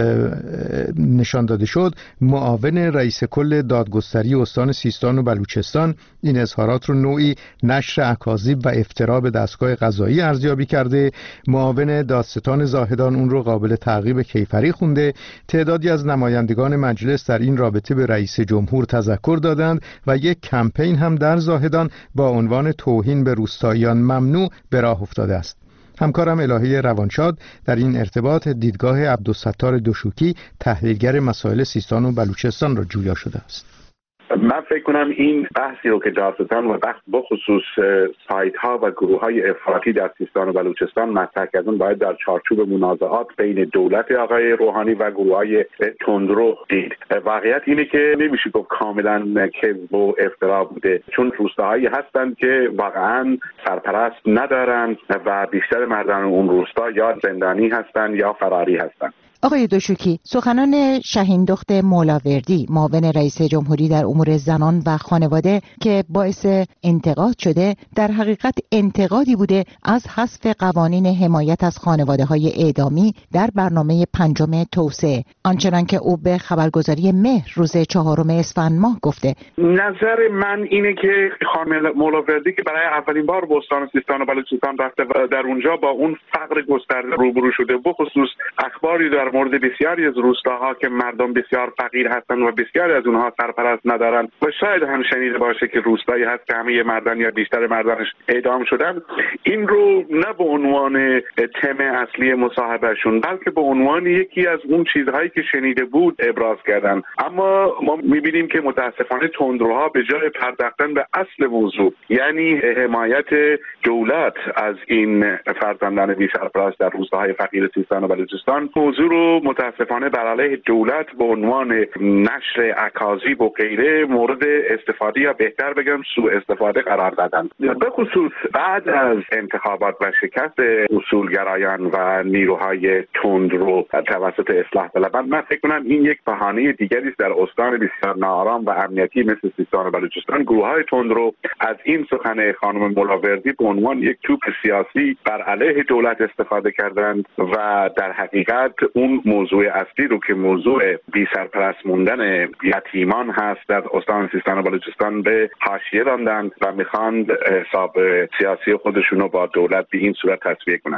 نشان داده شد، معاون رئیس کل دادگستری استان سیستان و بلوچستان این اظهارات رو نوعی نشر اکاذیب و افترا به دستگاه قضایی ارزیابی کرده. معاون دادستان زاهدان اون رو قابل تعقیب کیفری خونده. تعدادی از نمایندگان مجلس در این رابطه به رئیس جمهور تذکر دادند و یک کمپین هم در زاهدان با عنوان توهین به روستاییان ممنوع به راه افتاده است. همکارم الهی روانشاد در این ارتباط دیدگاه عبدالستار دوشوکی تحلیلگر مسائل سیستان و بلوچستان را جویا شده است.
من فکر کنم این بحثی رو که دادستان و بحث بخصوص سایت ها و گروه های افراطی در سیستان و بلوچستان مطرح کردن باید در چارچوب منازعات بین دولت آقای روحانی و گروه های تندرو دید. واقعیت اینه که نمیشه گفت کاملا کذب و افترا بوده، چون روستاهایی هستند که واقعا سرپرست ندارن و بیشتر مردان اون روستا یا زندانی هستند یا فراری هستند.
آقای دوشوکی، سخنان شهیندخت مولاوردی معاون رئیس جمهوری در امور زنان و خانواده که باعث انتقاد شده در حقیقت انتقادی بوده از حذف قوانین حمایت از خانواده‌های اعدامی در برنامه پنجم توسعه، آنچنان که او به خبرگزاری مهر روز چهارم اسفند ماه گفته.
نظر من اینه که خانم مولاوردی که برای اولین بار به استان سیستان و بلوچستان رفته و در اونجا با اون فقر گسترده روبرو شده، بخصوص اخباری در مورد بسیاری از روستاها که مردم بسیار فقیر هستند و بسیاری از اونها سرپرست ندارن و شاید هم شنیده باشه که روستایی هست که همه مردان یا بیشتر مردانش اعدام شدن، این رو نه به عنوان تم اصلی مصاحبهشون بلکه به عنوان یکی از اون چیزهایی که شنیده بود ابراز کردن. اما ما میبینیم که متاسفانه تندروها به جای پرداختن به اصل موضوع، یعنی حمایت دولت از این فرزندان بی سرپرست در روستاهای فقیر سیستان و بلوچستان، موضوع رو متاسفانه بر علیه دولت به عنوان نشر اکاذیب و غیره مورد استفاده یا بهتر بگم سوء استفاده قرار دادن. به خصوص بعد از انتخابات و شکست اصولگرایان و نیروهای تندرو توسط اصلاح طلبان، من فکر کنم این یک بهانه دیگری است در استان بسیار ناآرام و امنیتی مثل سیستان و بلوچستان. گروه‌های تندرو از این سخن خانم مولاوردی به عنوان یک توپ سیاسی بر علیه دولت استفاده کردند و در حقیقت اون موضوع اصلی رو که موضوع بی سرپرست موندن یتیمان هست در استان سیستان و بلوچستان به حاشیه راندند و میخواند حساب سیاسی خودشون رو با دولت به این صورت تسویه کنند.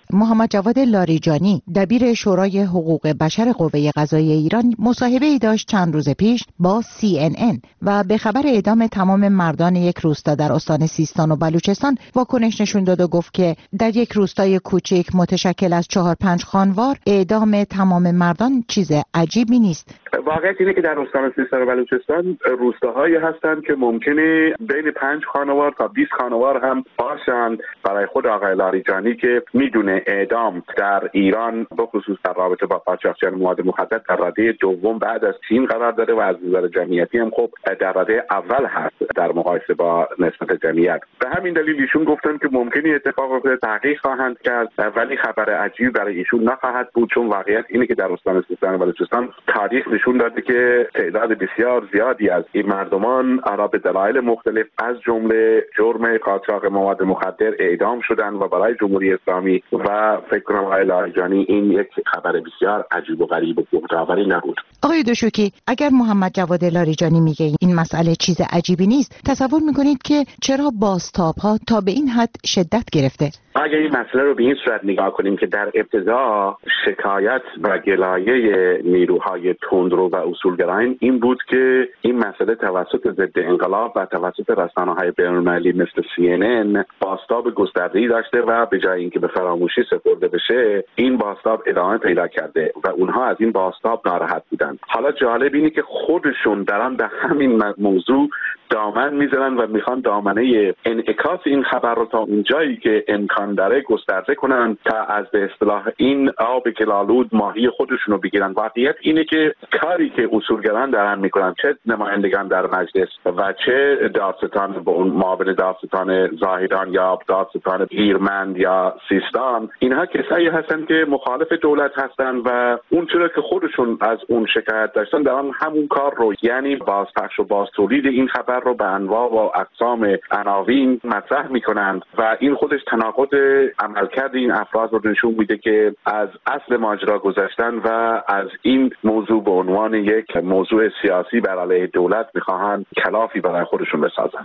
محمد جواد لاریجانی دبیر شورای حقوق بشر قوه قضاییه ایران مصاحبه‌ای داشت چند روز پیش با سی ان ان و به خبر اعدام تمام مردان یک روستا در استان سیستان و بلوچستان واکنش نشون داد و گفت که در یک روستای کوچک متشکل از چهار پنج خانوار اعدام تمام مردان چیز عجیبی نیست.
واقعیت اینه که در استان سیستان و بلوچستان روستاهایی هستند که ممکنه بین پنج خانوار تا بیست خانوار هم باشند. برای خود آقای لاریجانی که میدونه اعدام در ایران به خصوص در رابطه با قاچاقچیان مواد مخدر در رده دوم بعد از چین قرار داره و از نظر جمعیتی هم خب در رده اول هست در مقایسه با نسبت جمعیت. به همین دلیل ایشون گفتن که ممکنه اتفاق افتاده، تحقیق خواهند کرد، ولی خبر عجیبی برای ایشون نخواهد بود، چون واقعیت اینه که در استان سیستان و بلوچستان تاریخ نشون داده که تعداد بسیار زیادی از این مردمان را به دلایل مختلف از جمله جرم قاچاق مواد مخدر اعدام شدن و برای جمهوری اسلامی و فکر کنم آقای لاریجانی این یک خبر بسیار عجیب و غریب و بهت‌آوری نبود.
آقای دوشوکی، اگر محمد جواد لاریجانی میگه این مسئله چیز عجیبی نیست، تصور میکنید که چرا بازتاب‌ها تا به این حد شدت گرفته؟
اگر این مسئله رو به این صورت نگاه کنیم که در ابتدا شکایت و گلایه نیروهای تندرو و اصولگرایان این بود که این مسئله توسط ضد انقلاب و توسط رسانه‌های بین‌المللی مثل سی ان ان بازتاب گسترده‌ای داشته و به جای اینکه به فراموشی سپرده بشه این بازتاب ادامه پیدا کرده و اونها از این بازتاب ناراحت بودن. حالا جالب اینه که خودشون دارن به همین موضوع دامن میزنن و میخوان دامنه انعکاس این خبر رو تا اونجایی که امکان داره گسترده کنن تا از به اصطلاح این آب گلالود ماهی خودشون رو بگیرن. واقعیت اینه که کاری که اصولگران دارن میکنن، چه نمایندگان در مجلس و چه دادستان به اون معاون دادستان زاهدان یا دادستان هیرمند یا سیستان، اینها کسایی هستن که مخالف دولت هستن و اون چرا که خودشون از اون شکایت داشتن دارن همون کار رو، یعنی بازپخش و بازتولید این خبر رو به انواع و اقسام عناوین مطرح میکنند و این خودش تناقض عملکرد این افراد رو نشون میده که از اصل ماجرا گذشتن و از این موضوع به عنوان یک موضوع سیاسی بر علیه دولت میخواهند کلافی برای خودشون بسازند.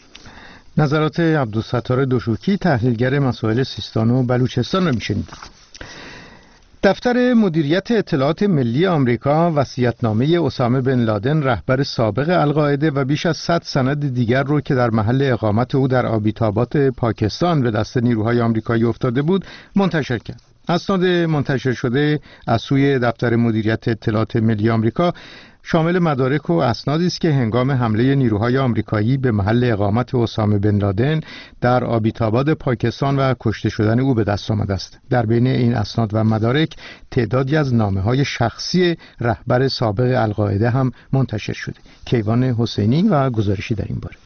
نظرات عبدالستار دوشوکی، تحلیلگر مسائل سیستان و بلوچستان رو میشنید. دفتر مدیریت اطلاعات ملی آمریکا وصیت‌نامه اسامه بن لادن رهبر سابق القاعده و بیش از صد سند دیگر رو که در محل اقامت او در آبیتابات پاکستان به دست نیروهای آمریکایی افتاده بود منتشر کرد. اسناد منتشر شده از سوی دفتر مدیریت اطلاعات ملی آمریکا شامل مدارک و اسنادی است که هنگام حمله نیروهای آمریکایی به محل اقامت اسامه بن لادن در آبیتاباد پاکستان و کشته شدن او به دست آمده است. در بین این اسناد و مدارک تعدادی از نامه‌های شخصی رهبر سابق القاعده هم منتشر شده. کیوان حسینی و گزارشی در این باره.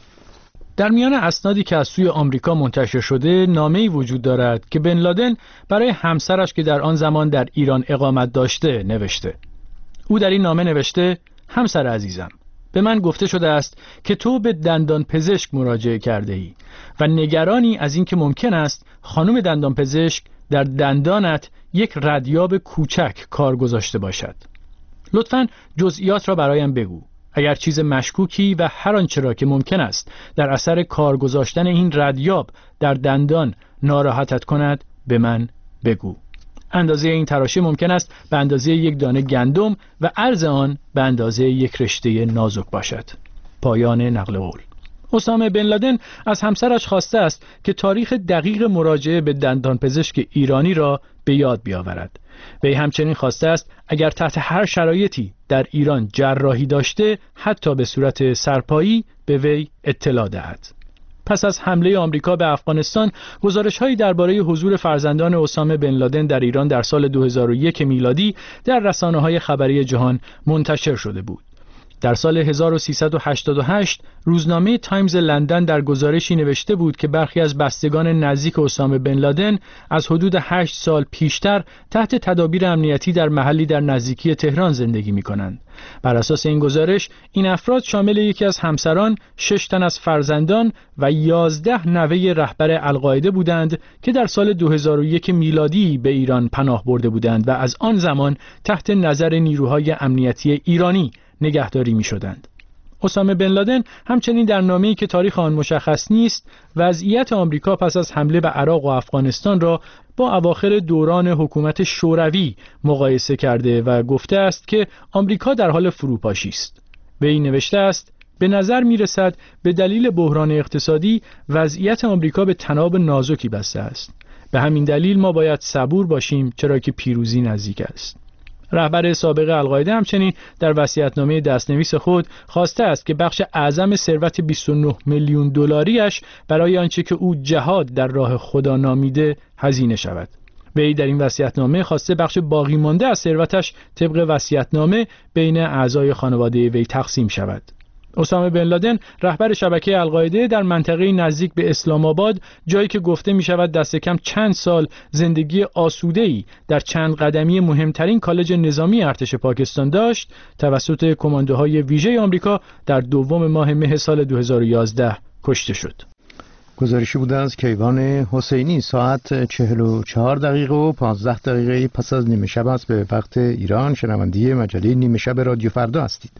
در میان اسنادی که از سوی آمریکا منتشر شده نامه‌ای وجود دارد که بن لادن برای همسرش که در آن زمان در ایران اقامت داشته نوشته. او در این نامه نوشته: همسر عزیزم، به من گفته شده است که تو به دندان پزشک مراجعه کرده ای و نگرانی از این که ممکن است خانم دندان پزشک در دندانت یک ردیاب کوچک کار گذاشته باشد. لطفاً جزئیات را برایم بگو. اگر چیز مشکوکی و هر آنچه را که ممکن است در اثر کار گذاشتن این ردیاب در دندان ناراحتت کند به من بگو. اندازه این تراشه ممکن است به اندازه یک دانه گندم و عرض آن به اندازه یک رشته نازک باشد. پایان نقل قول. اسامه بن لادن از همسرش خواسته است که تاریخ دقیق مراجعه به دندانپزشک ایرانی را به یاد بیاورد. وی همچنین خواسته است اگر تحت هر شرایطی در ایران جراحی داشته حتی به صورت سرپایی به وی اطلاع دهد. پس از حمله آمریکا به افغانستان، گزارش‌هایی درباره حضور فرزندان اسامه بن لادن در ایران در سال دو هزار و یک میلادی در رسانه‌های خبری جهان منتشر شده بود. در سال هزار و سیصد و هشتاد و هشت روزنامه تایمز لندن در گزارشی نوشته بود که برخی از بستگان نزدیک اسامه بن لادن از حدود هشت سال پیشتر تحت تدابیر امنیتی در محلی در نزدیکی تهران زندگی می‌کنند. بر اساس این گزارش، این افراد شامل یکی از همسران، شش تن از فرزندان و یازده نوه رهبر القاعده بودند که در سال دو هزار و یک میلادی به ایران پناه برده بودند و از آن زمان تحت نظر نیروهای امنیتی ایرانی نگهداری می شدند. اسامه بن لادن همچنین در نامه‌ای که تاریخ آن مشخص نیست، وضعیت آمریکا پس از حمله به عراق و افغانستان را با اواخر دوران حکومت شوروی مقایسه کرده و گفته است که آمریکا در حال فروپاشی است. وی نوشته است: به نظر می رسد به دلیل بحران اقتصادی وضعیت آمریکا به تناب نازکی بسته است. به همین دلیل ما باید صبور باشیم چرا که پیروزی نزدیک است. رهبر سابق القاعده همچنین در وصیت‌نامه دستنویس خود خواسته است که بخش اعظم ثروت بیست و نه میلیون دلاریش برای آنچه که او جهاد در راه خدا نامیده هزینه شود. وی در این وصیت‌نامه خواسته بخش باقی مانده از ثروتش طبق وصیت‌نامه بین اعضای خانواده وی تقسیم شود. اسامه بن لادن رهبر شبکه القاعده در منطقه نزدیک به اسلام آباد، جایی که گفته می شود دست کم چند سال زندگی آسوده‌ای در چند قدمی مهمترین کالج نظامی ارتش پاکستان داشت، توسط کماندوهای ویژه آمریکا در دوم ماه مه سال دو هزار و یازده کشته شد.
گزارشی بوده از کیوان حسینی. ساعت چهل و چهار دقیقه و پانزده دقیقه پس از نیمه شب است به وقت ایران. شنونده مجله نیمه شب رادیو فردا هستید.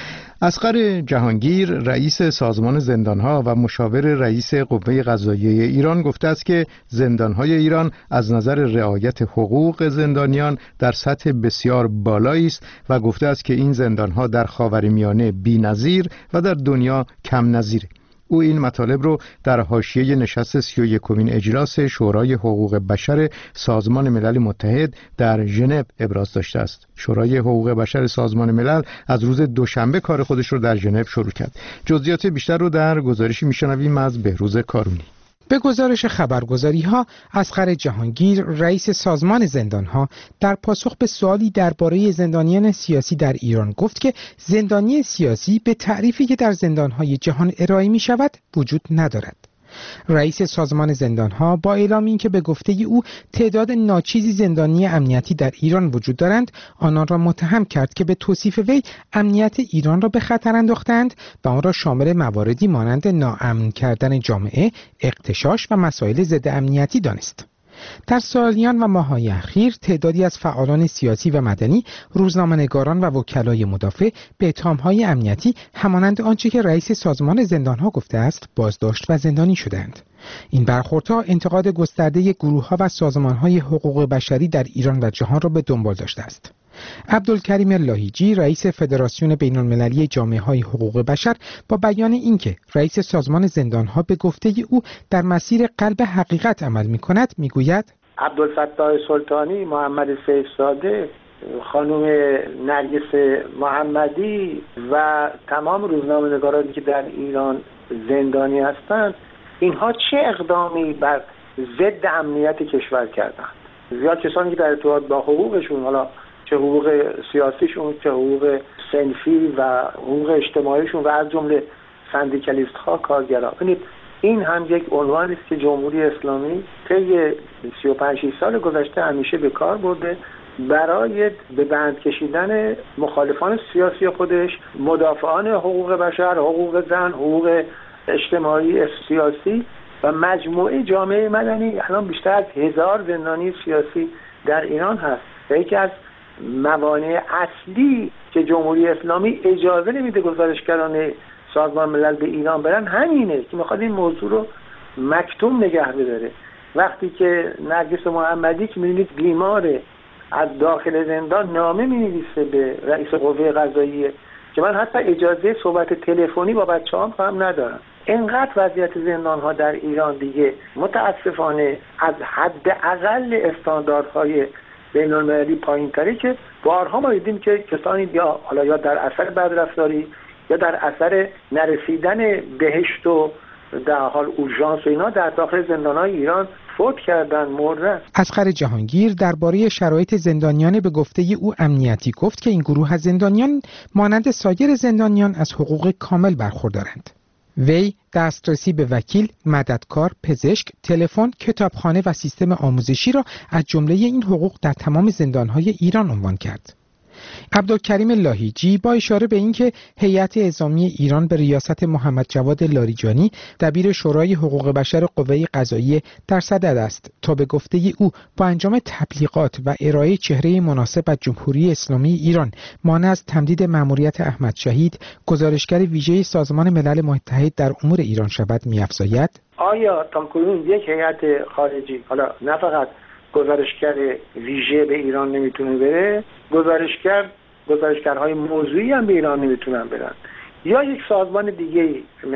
اصغر جهانگیر رئیس سازمان زندانها و مشاور رئیس قوه قضاییه ایران گفته است که زندانهای ایران از نظر رعایت حقوق زندانیان در سطح بسیار بالایی است و گفته است که این زندانها در خاورمیانه بی‌نظیر و در دنیا کم نظیر. او این مطالب رو در حاشیه نشست سی و یکمین اجلاس شورای حقوق بشر سازمان ملل متحد در ژنو ابراز داشته است. شورای حقوق بشر سازمان ملل از روز دوشنبه کار خودش رو در ژنو شروع کرد. جزئیات بیشتر رو در گزارشی میشنویم از بهروز کارونی.
به گزارش خبرگزاری‌ها، اصغر جهانگیر رئیس سازمان زندانها در پاسخ به سوالی درباره زندانیان سیاسی در ایران گفت که زندانی سیاسی به تعریفی که در زندانهای جهان ارائه می‌شود وجود ندارد. رئیس سازمان زندانها با اعلام اینکه به گفته او تعداد ناچیزی زندانی امنیتی در ایران وجود دارند، آنان را متهم کرد که به توصیف وی امنیت ایران را به خطر انداختند و آن را شامل مواردی مانند ناامن کردن جامعه، اغتشاش و مسائل ضد امنیتی دانست. در سالیان و ماه‌های اخیر تعدادی از فعالان سیاسی و مدنی، روزنامه‌نگاران و وکلای مدافع به اتهام‌های امنیتی همانند آنچه که رئیس سازمان زندانها گفته است بازداشت و زندانی شدند. این برخوردها انتقاد گسترده گروه‌ها و سازمان‌های حقوق بشری در ایران و جهان را به دنبال داشته است. عبدالکریم لاهیجی رئیس فدراسیون بین‌المللی جامعه‌های حقوق بشر با بیان اینکه رئیس سازمان زندانها به گفته او در مسیر قلب حقیقت عمل می‌کند می‌گوید:
عبدالفتاح سلطانی، محمد سیف‌زاده، خانم نرگس محمدی و تمام روزنامه‌نگارانی که در ایران زندانی هستند، اینها چه اقدامی بر ضد امنیت کشور کردند؟ زیاد کسانی که در ارتباط با حقوقشون، حالا چه حقوق سیاسیشون، چه حقوق صنفی و حقوق اجتماعیشون و از جمله سندیکالیست ها، کارگران، ببینید این هم یک عنوانی است که جمهوری اسلامی طی سی و پنج سال گذشته همیشه به کار برده برای به بند کشیدن مخالفان سیاسی خودش، مدافعان حقوق بشر، حقوق زن، حقوق اجتماعی سیاسی و مجموعه جامعه مدنی. الان بیشتر از هزار زندانی سیاسی در ایران هست و یکی از موانع اصلی که جمهوری اسلامی اجازه نمیده گزارشگران سازمان ملل به ایران برن همینه که میخواد این موضوع رو مکتوم نگه بداره. وقتی که نرگس محمدی که میبینید بیماره، از داخل زندان نامه مینویسه به رئیس قوه قضاییه که من حتی اجازه صحبت تلفنی با بچه‌هام هم ندارم. اینقدر وضعیت زندان ها در ایران دیگه متاسفانه از حد اقل استانداردهای بین المللی پایین تری که بارها ما دیدیم که کسانی یا حالا یا در اثر بدرفتاری یا در اثر نرسیدن بهشت و در حال اورژانس و اینا در داخل زندان‌های ایران فوت کردن، مردن.
اصغر جهانگیر درباره شرایط زندانیان به گفته او امنیتی گفت که این گروه از زندانیان مانند سایر زندانیان از حقوق کامل برخوردارند. وی دسترسی به وکیل، مددکار، پزشک، تلفن، کتابخانه و سیستم آموزشی را از جمله این حقوق در تمام زندان‌های ایران عنوان کرد. عبدالکریم لاهیجی با اشاره به اینکه هیئت اعزامی ایران به ریاست محمد جواد لاریجانی دبیر شورای حقوق بشر قوه قضاییه در صدد است تا به گفته او با انجام تبلیغات و ارائه چهره مناسب از جمهوری اسلامی ایران مانع از تمدید مأموریت احمد شهید گزارشگر ویژه سازمان ملل متحد در امور ایران شود می‌افزاید؟
آیا تاکنون یک هیئت خارجی، حالا نه فقط گزارشگر ویژه به ایران نمیتونه بره، گزارشگر گزارشگرهای موضوعی هم به ایران نمیتونن برن، یا یک سازمان دیگه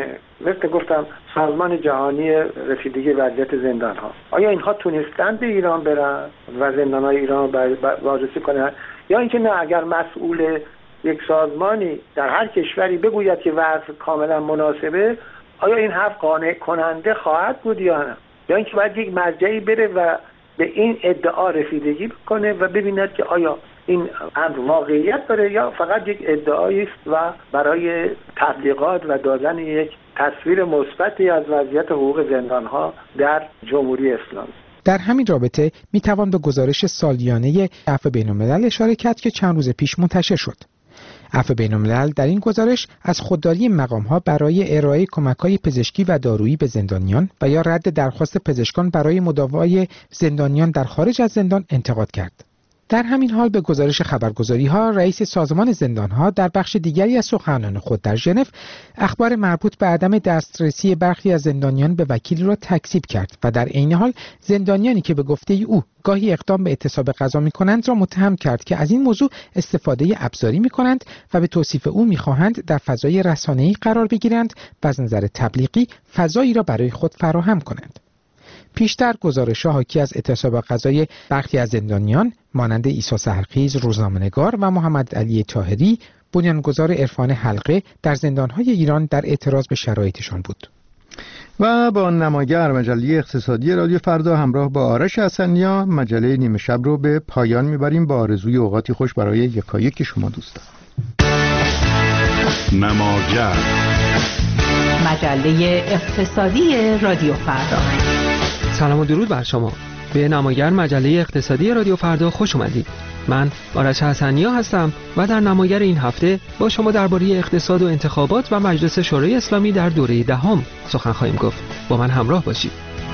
مثل گفتم سازمان جهانی رسیدگی وضعیت زندان ها، آیا اینها تونستن به ایران برن و زندان های ایران رو بازرسی کنن، یا اینکه نه اگر مسئول یک سازمانی در هر کشوری بگوید که وضع کاملا مناسبه، آیا این حرف قانع کننده خواهد بود یا نه، یا اینکه باید یک مرجعی بره و به این ادعا رسیدگی بکنه و ببیند که آیا این امر واقعیت داره یا فقط یک ادعایی است و برای تبلیغات و دادن یک تصویر مثبتی از وضعیت حقوق زندانها در جمهوری اسلامی.
در همین رابطه می توان به گزارش سالیانه عفو بین‌الملل اشاره کرد که چند روز پیش منتشر شد. عفو بین‌الملل در این گزارش از خودداری مقام‌ها برای ارائه کمک‌های پزشکی و دارویی به زندانیان و یا رد درخواست پزشکان برای مداوای زندانیان در خارج از زندان انتقاد کرد. در همین حال به گزارش خبرگزاری‌ها رئیس سازمان زندان‌ها در بخش دیگری از سخنان خود در ژنو اخبار مربوط به عدم دسترسی برخی از زندانیان به وکیلی را تکذیب کرد و در عین حال زندانیانی که به گفته او گاهی اقدام به اعتصاب قضا می‌کنند را متهم کرد که از این موضوع استفاده ابزاری می‌کنند و به توصیف او می‌خواهند در فضای رسانه‌ای قرار بگیرند و از نظر تبلیغی فضایی را برای خود فراهم کنند. پیشتر گزارش‌ها حاکی از اعتصاب قضای برخی از زندانیان مانند عیسی سحرخیز، روزنامه‌نگار و محمد علی طاهری بنیانگذار عرفان حلقه در زندان‌های ایران در اعتراض به شرایطشان بود.
و با نماگر مجله اقتصادی رادیو فردا همراه با آرش حسنیا مجله نیمه شب رو به پایان میبریم با آرزوی اوقاتی خوش برای یکایک شما دوستان.
نماگر
مجله اقتصادی رادیو فردا.
سلام و درود بر شما. به نماگر مجله اقتصادی رادیو فردا خوش اومدید. من آرش حسنیا هستم و در نماگر این هفته با شما درباره اقتصاد و انتخابات و مجلس شورای اسلامی در دوره دهم سخن خواهیم گفت. با من همراه باشید.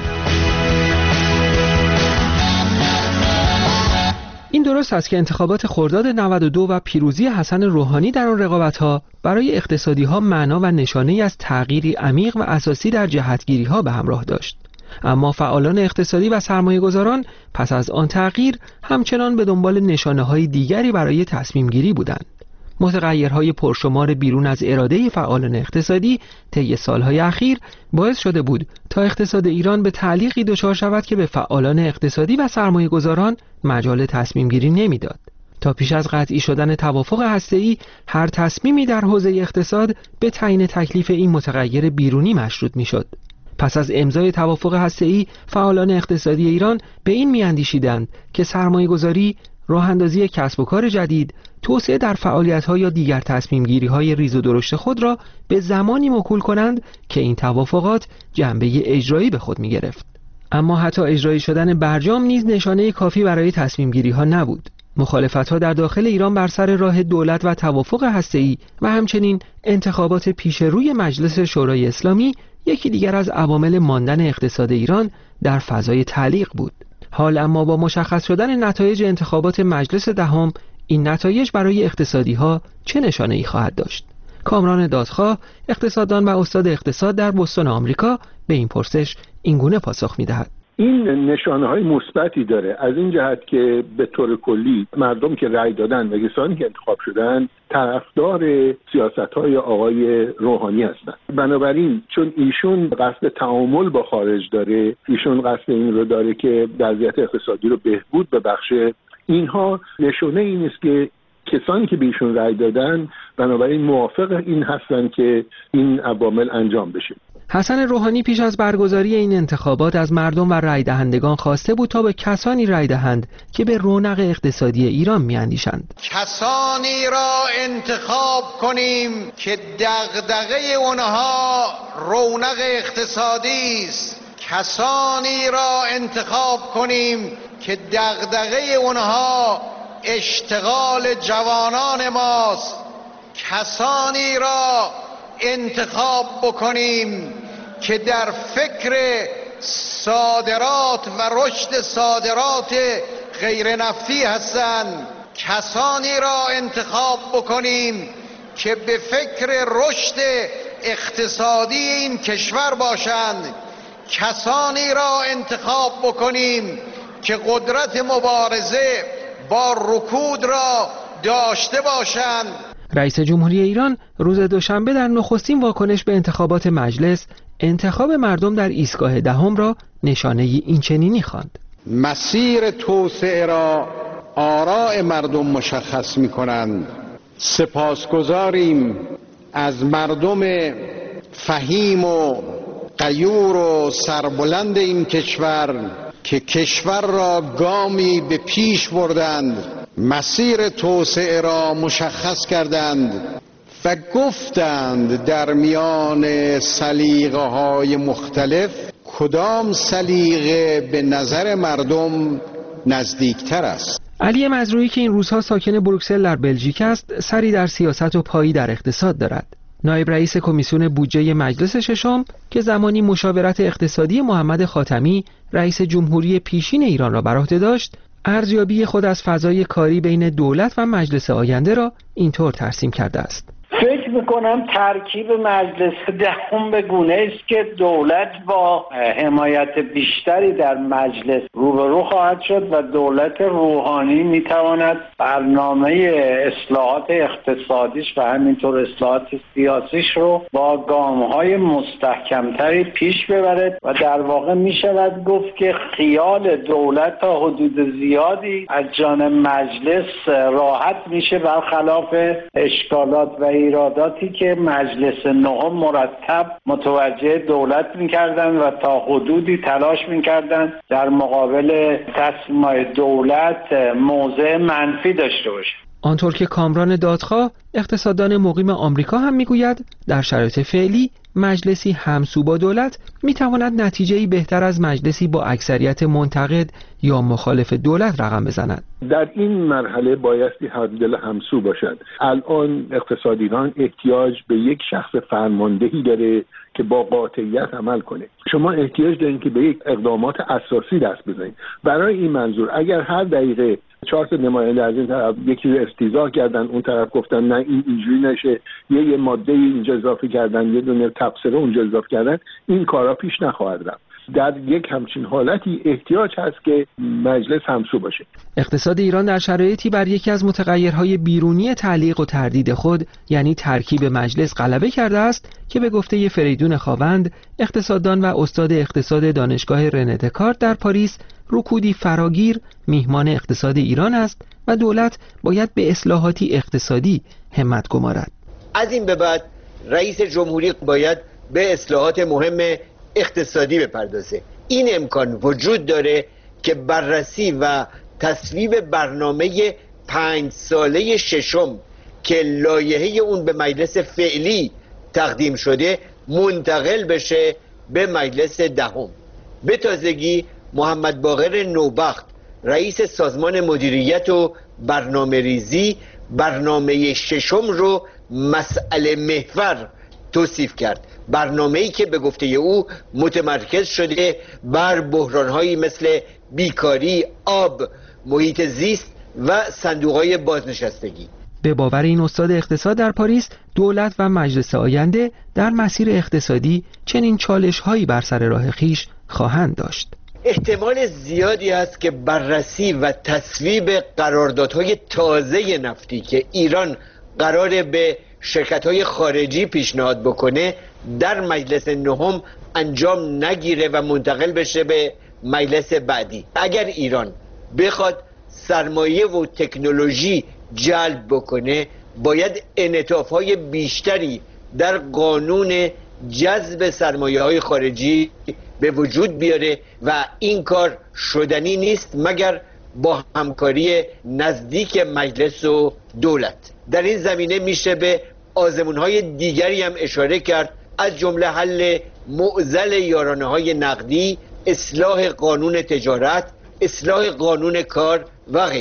این درست است که انتخابات خرداد نود و دو و پیروزی حسن روحانی در آن رقابت‌ها برای اقتصادی‌ها معنا و نشانه‌ای از تغییری عمیق و اساسی در جهتگیری‌ها به همراه داشت. اما فعالان اقتصادی و سرمایه‌گذاران پس از آن تغییر همچنان به دنبال نشانه‌های دیگری برای تصمیم گیری بودند. متغیرهای پرشمار بیرون از اراده فعالان اقتصادی طی سالهای اخیر باعث شده بود تا اقتصاد ایران به تعلیقی دچار شود که به فعالان اقتصادی و سرمایه‌گذاران مجال تصمیم گیری نمی‌داد. تا پیش از قطعی شدن توافق هسته‌ای هر تصمیمی در حوزه اقتصاد به تعیین تکلیف این متغیر بیرونی مشروط می‌شد. پس از امضای توافق هسته‌ای فعالان اقتصادی ایران به این می‌اندیشیدند که سرمایه‌گذاری، راه‌اندازی کسب و کار جدید، توسعه در فعالیت‌ها یا دیگر تصمیم‌گیری‌های ریز و درشت خود را به زمانی موکول کنند که این توافقات جنبه اجرایی به خود می‌گرفت. اما حتی اجرایی شدن برجام نیز نشانه کافی برای تصمیم‌گیری‌ها نبود. مخالفت‌ها در داخل ایران بر سر راه دولت و توافق هسته‌ای و همچنین انتخابات پیش روی مجلس شورای اسلامی یکی دیگر از عوامل ماندن اقتصاد ایران در فضای تعلیق بود. حال اما با مشخص شدن نتایج انتخابات مجلس دهم این نتایج برای اقتصادی‌ها چه نشانه‌ای خواهد داشت؟ کامران دادخواه، اقتصاددان و استاد اقتصاد در بوستون آمریکا به این پرسش اینگونه پاسخ می‌دهد:
این نشانه‌های مثبتی داره از این جهت که به طور کلی مردم که رأی دادن و کسانی که انتخاب شدن طرفدار سیاست‌های آقای روحانی هستند. بنابراین چون ایشون قصد تعامل با خارج داره، ایشون قصد این رو داره که وضعیت اقتصادی رو بهبود ببخشه، اینها نشونه این است که کسانی که به ایشون رأی دادن بنابراین موافق این هستن که این عوامل انجام بشه.
حسن روحانی پیش از برگزاری این انتخابات از مردم و رای دهندگان خواسته بود تا به کسانی رای دهند که به رونق اقتصادی ایران میاندیشند.
کسانی را انتخاب کنیم که دغدغه اونها رونق اقتصادی است. کسانی را انتخاب کنیم که دغدغه اونها اشتغال جوانان ماست. کسانی را انتخاب بکنیم که در فکر صادرات و رشد صادرات غیر نفتی هستند. کسانی را انتخاب بکنیم که به فکر رشد اقتصادی این کشور باشند. کسانی را انتخاب بکنیم که قدرت مبارزه با رکود را داشته باشند.
رئیس جمهوری ایران روز دوشنبه در نخستین واکنش به انتخابات مجلس انتخاب مردم در ایستگاه دهم را نشانه اینچنینی خواند:
مسیر توسعه را آراء مردم مشخص می کنند. سپاسگزاریم از مردم فهیم و غیور و سربلند این کشور که کشور را گامی به پیش بردند، مسیر توسعه را مشخص کردند و گفتند در میان سلیقه های مختلف کدام سلیقه به نظر مردم نزدیکتر است.
علی مزروعی که این روزها ساکن بروکسل در بلژیک است، سری در سیاست و پایی در اقتصاد دارد. نایب رئیس کمیسیون بودجه مجلس ششم که زمانی مشاورت اقتصادی محمد خاتمی رئیس جمهوری پیشین ایران را بر عهده داشت، ارزیابی خود از فضای کاری بین دولت و مجلس آینده را اینطور ترسیم کرده است:
فکر میکنم ترکیب مجلس دهم به گونه است که دولت با حمایت بیشتری در مجلس روبرو خواهد شد و دولت روحانی میتواند برنامه اصلاحات اقتصادیش و همینطور اصلاحات سیاسیش رو با گامهای مستحکمتری پیش ببرد و در واقع میشود گفت که خیال دولت تا حدود زیادی از جانب مجلس راحت میشه، برخلاف اشکالات و ایراداتی که مجلس نهم مرتب متوجه دولت می‌کردند و تا حدودی تلاش می‌کردند در مقابل تصمیم‌های دولت موضع منفی داشته باشند.
آنطور که کامران دادخواه اقتصاددان مقیم آمریکا هم میگوید در شرایط فعلی مجلسی همسو با دولت میتواند نتیجه‌ای بهتر از مجلسی با اکثریت منتقد یا مخالف دولت رقم بزند.
در این مرحله بایستی همدل همسو باشد. الان اقتصادیدان احتیاج به یک شخص فرماندهی داره که با قاطعیت عمل کنه. شما احتیاج دارین که به یک اقدامات اساسی دست بزنید. برای این منظور اگر هر دقیقه چهار تا نماینده از این طرف یکی رو استیضاح کردن، اون طرف گفتن نه این اینجوری نشه، یه یه ماده اینجا اضافه کردن، یه دونه تبصره اونجا اضافه کردن، این کارا پیش نخواهد رفت. در یک همچین حالتی احتیاج هست که مجلس همسو باشه.
اقتصاد ایران در شرایطی بر یکی از متغیرهای بیرونی تعلیق و تردید خود، یعنی ترکیب مجلس، غلبه کرده است که به گفته فریدون خاوند، اقتصاددان و استاد اقتصاد دانشگاه رنه دکارت در پاریس، رکودی فراگیر میهمان اقتصاد ایران است و دولت باید به اصلاحاتی اقتصادی همت گمارد.
از این به بعد رئیس جمهوری باید به اصلاحات مهم اقتصادی بپردازه. این امکان وجود داره که بررسی و تصویب برنامه پنج ساله ششم که لایحه اون به مجلس فعلی تقدیم شده منتقل بشه به مجلس دهم. به تازگی محمد باقر نوبخت رئیس سازمان مدیریت و برنامه ریزی برنامه ششم رو مسئله محور توصیف کرد. برنامه‌ای که به گفته او متمرکز شده بر بحران‌هایی مثل بیکاری، آب، محیط زیست و صندوق‌های بازنشستگی.
به باور این استاد اقتصاد در پاریس، دولت و مجلس آینده در مسیر اقتصادی چنین چالش‌هایی بر سر راه خیش خواهند داشت.
احتمال زیادی است که بررسی و تصویب قراردادهای تازه نفتی که ایران قراره به شرکت‌های خارجی پیشنهاد بکنه در مجلس نهم انجام نگیره و منتقل بشه به مجلس بعدی. اگر ایران بخواد سرمایه و تکنولوژی جلب بکنه، باید انعطاف‌های بیشتری در قانون جذب سرمایه‌های خارجی به وجود بیاره و این کار شدنی نیست مگر با همکاری نزدیک مجلس و دولت. در این زمینه میشه به آزمون‌های دیگری هم اشاره کرد، از جمله حل معضل یارانه‌های نقدی، اصلاح قانون تجارت، اصلاح قانون کار و غیره.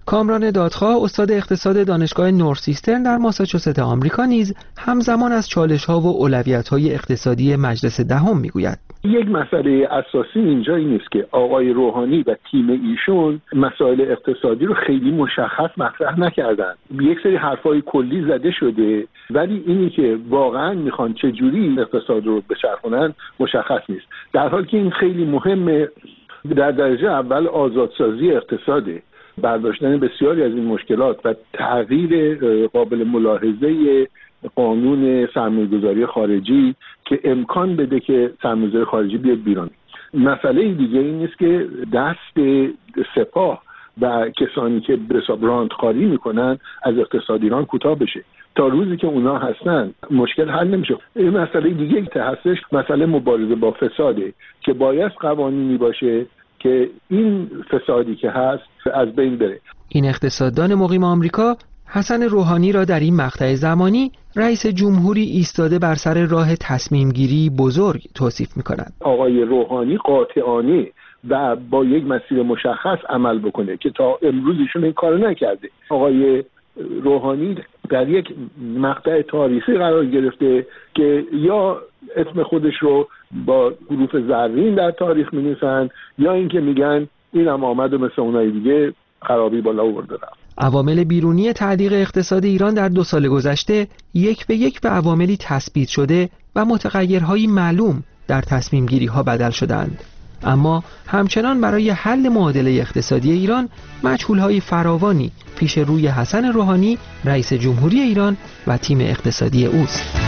کامران دادخواه استاد اقتصاد دانشگاه نورثیسترن در ماساچوست آمریکا نیز همزمان از چالش‌ها و اولویت‌های اقتصادی مجلس دهم میگوید.
یک مسئله اساسی اینجا این است که آقای روحانی و تیم ایشون مسائل اقتصادی رو خیلی مشخص مطرح نکردن. یک سری حرفای کلی زده شده ولی اینی که واقعا میخوان چه جوری اقتصاد رو بچرخونن مشخص نیست. در حالی که این خیلی مهمه. در درجه اول آزادسازی اقتصاده، برداشتن بسیاری از این مشکلات و تغییر قابل ملاحظه قانون سرمایه‌گذاری خارجی که امکان بده که سرمایه‌گذاری خارجی بیاد بیرون. مسئله دیگه این است که دست سپاه و کسانی که به حساب راندخواری میکنن از اقتصاد ایران کوتاه بشه. تا روزی که اونا هستن مشکل حل نمیشه. این مسئله دیگه که هستش مسئله مبارزه با فساده که باید قوانینی باشه که این فسادی که هست از بین بره.
این اقتصاددان مقیم آمریکا حسن روحانی را در این مقطع زمانی رئیس جمهوری ایستاده بر سر راه تصمیم گیری بزرگ توصیف می‌کند.
آقای روحانی قاطعانه و با یک مسیر مشخص عمل بکنه که تا امروز ایشون این کارو نکرده. آقای روحانی در یک مقطع تاریخی قرار گرفته که یا اسم خودش رو با حروف زرین در تاریخ می‌نویسن یا اینکه میگن اینم آمد و مثل اونای دیگه خرابی بالا آورده رفت.
عوامل بیرونی تعلیق اقتصاد ایران در دو سال گذشته یک به یک به عواملی تثبیت شده و متغیرهایی معلوم در تصمیم گیری ها بدل شدند. اما همچنان برای حل معادله اقتصادی ایران مجهولهای فراوانی پیش روی حسن روحانی رئیس جمهوری ایران و تیم اقتصادی اوست.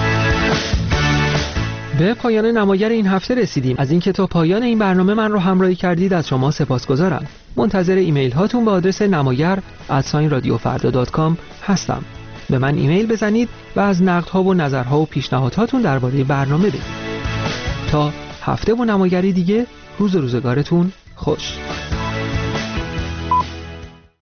به پایان نماگر این هفته رسیدیم. از اینکه تا پایان این برنامه من رو همراهی کردید از شما سپاسگزارم. منتظر ایمیل هاتون به آدرس نماگر ات رادیو فردا دات کام هستم. به من ایمیل بزنید و از نقدها و نظرها و پیشنهاداتون درباره برنامه بگید. تا هفته و نماگری دیگه، روز روزگارتون خوش.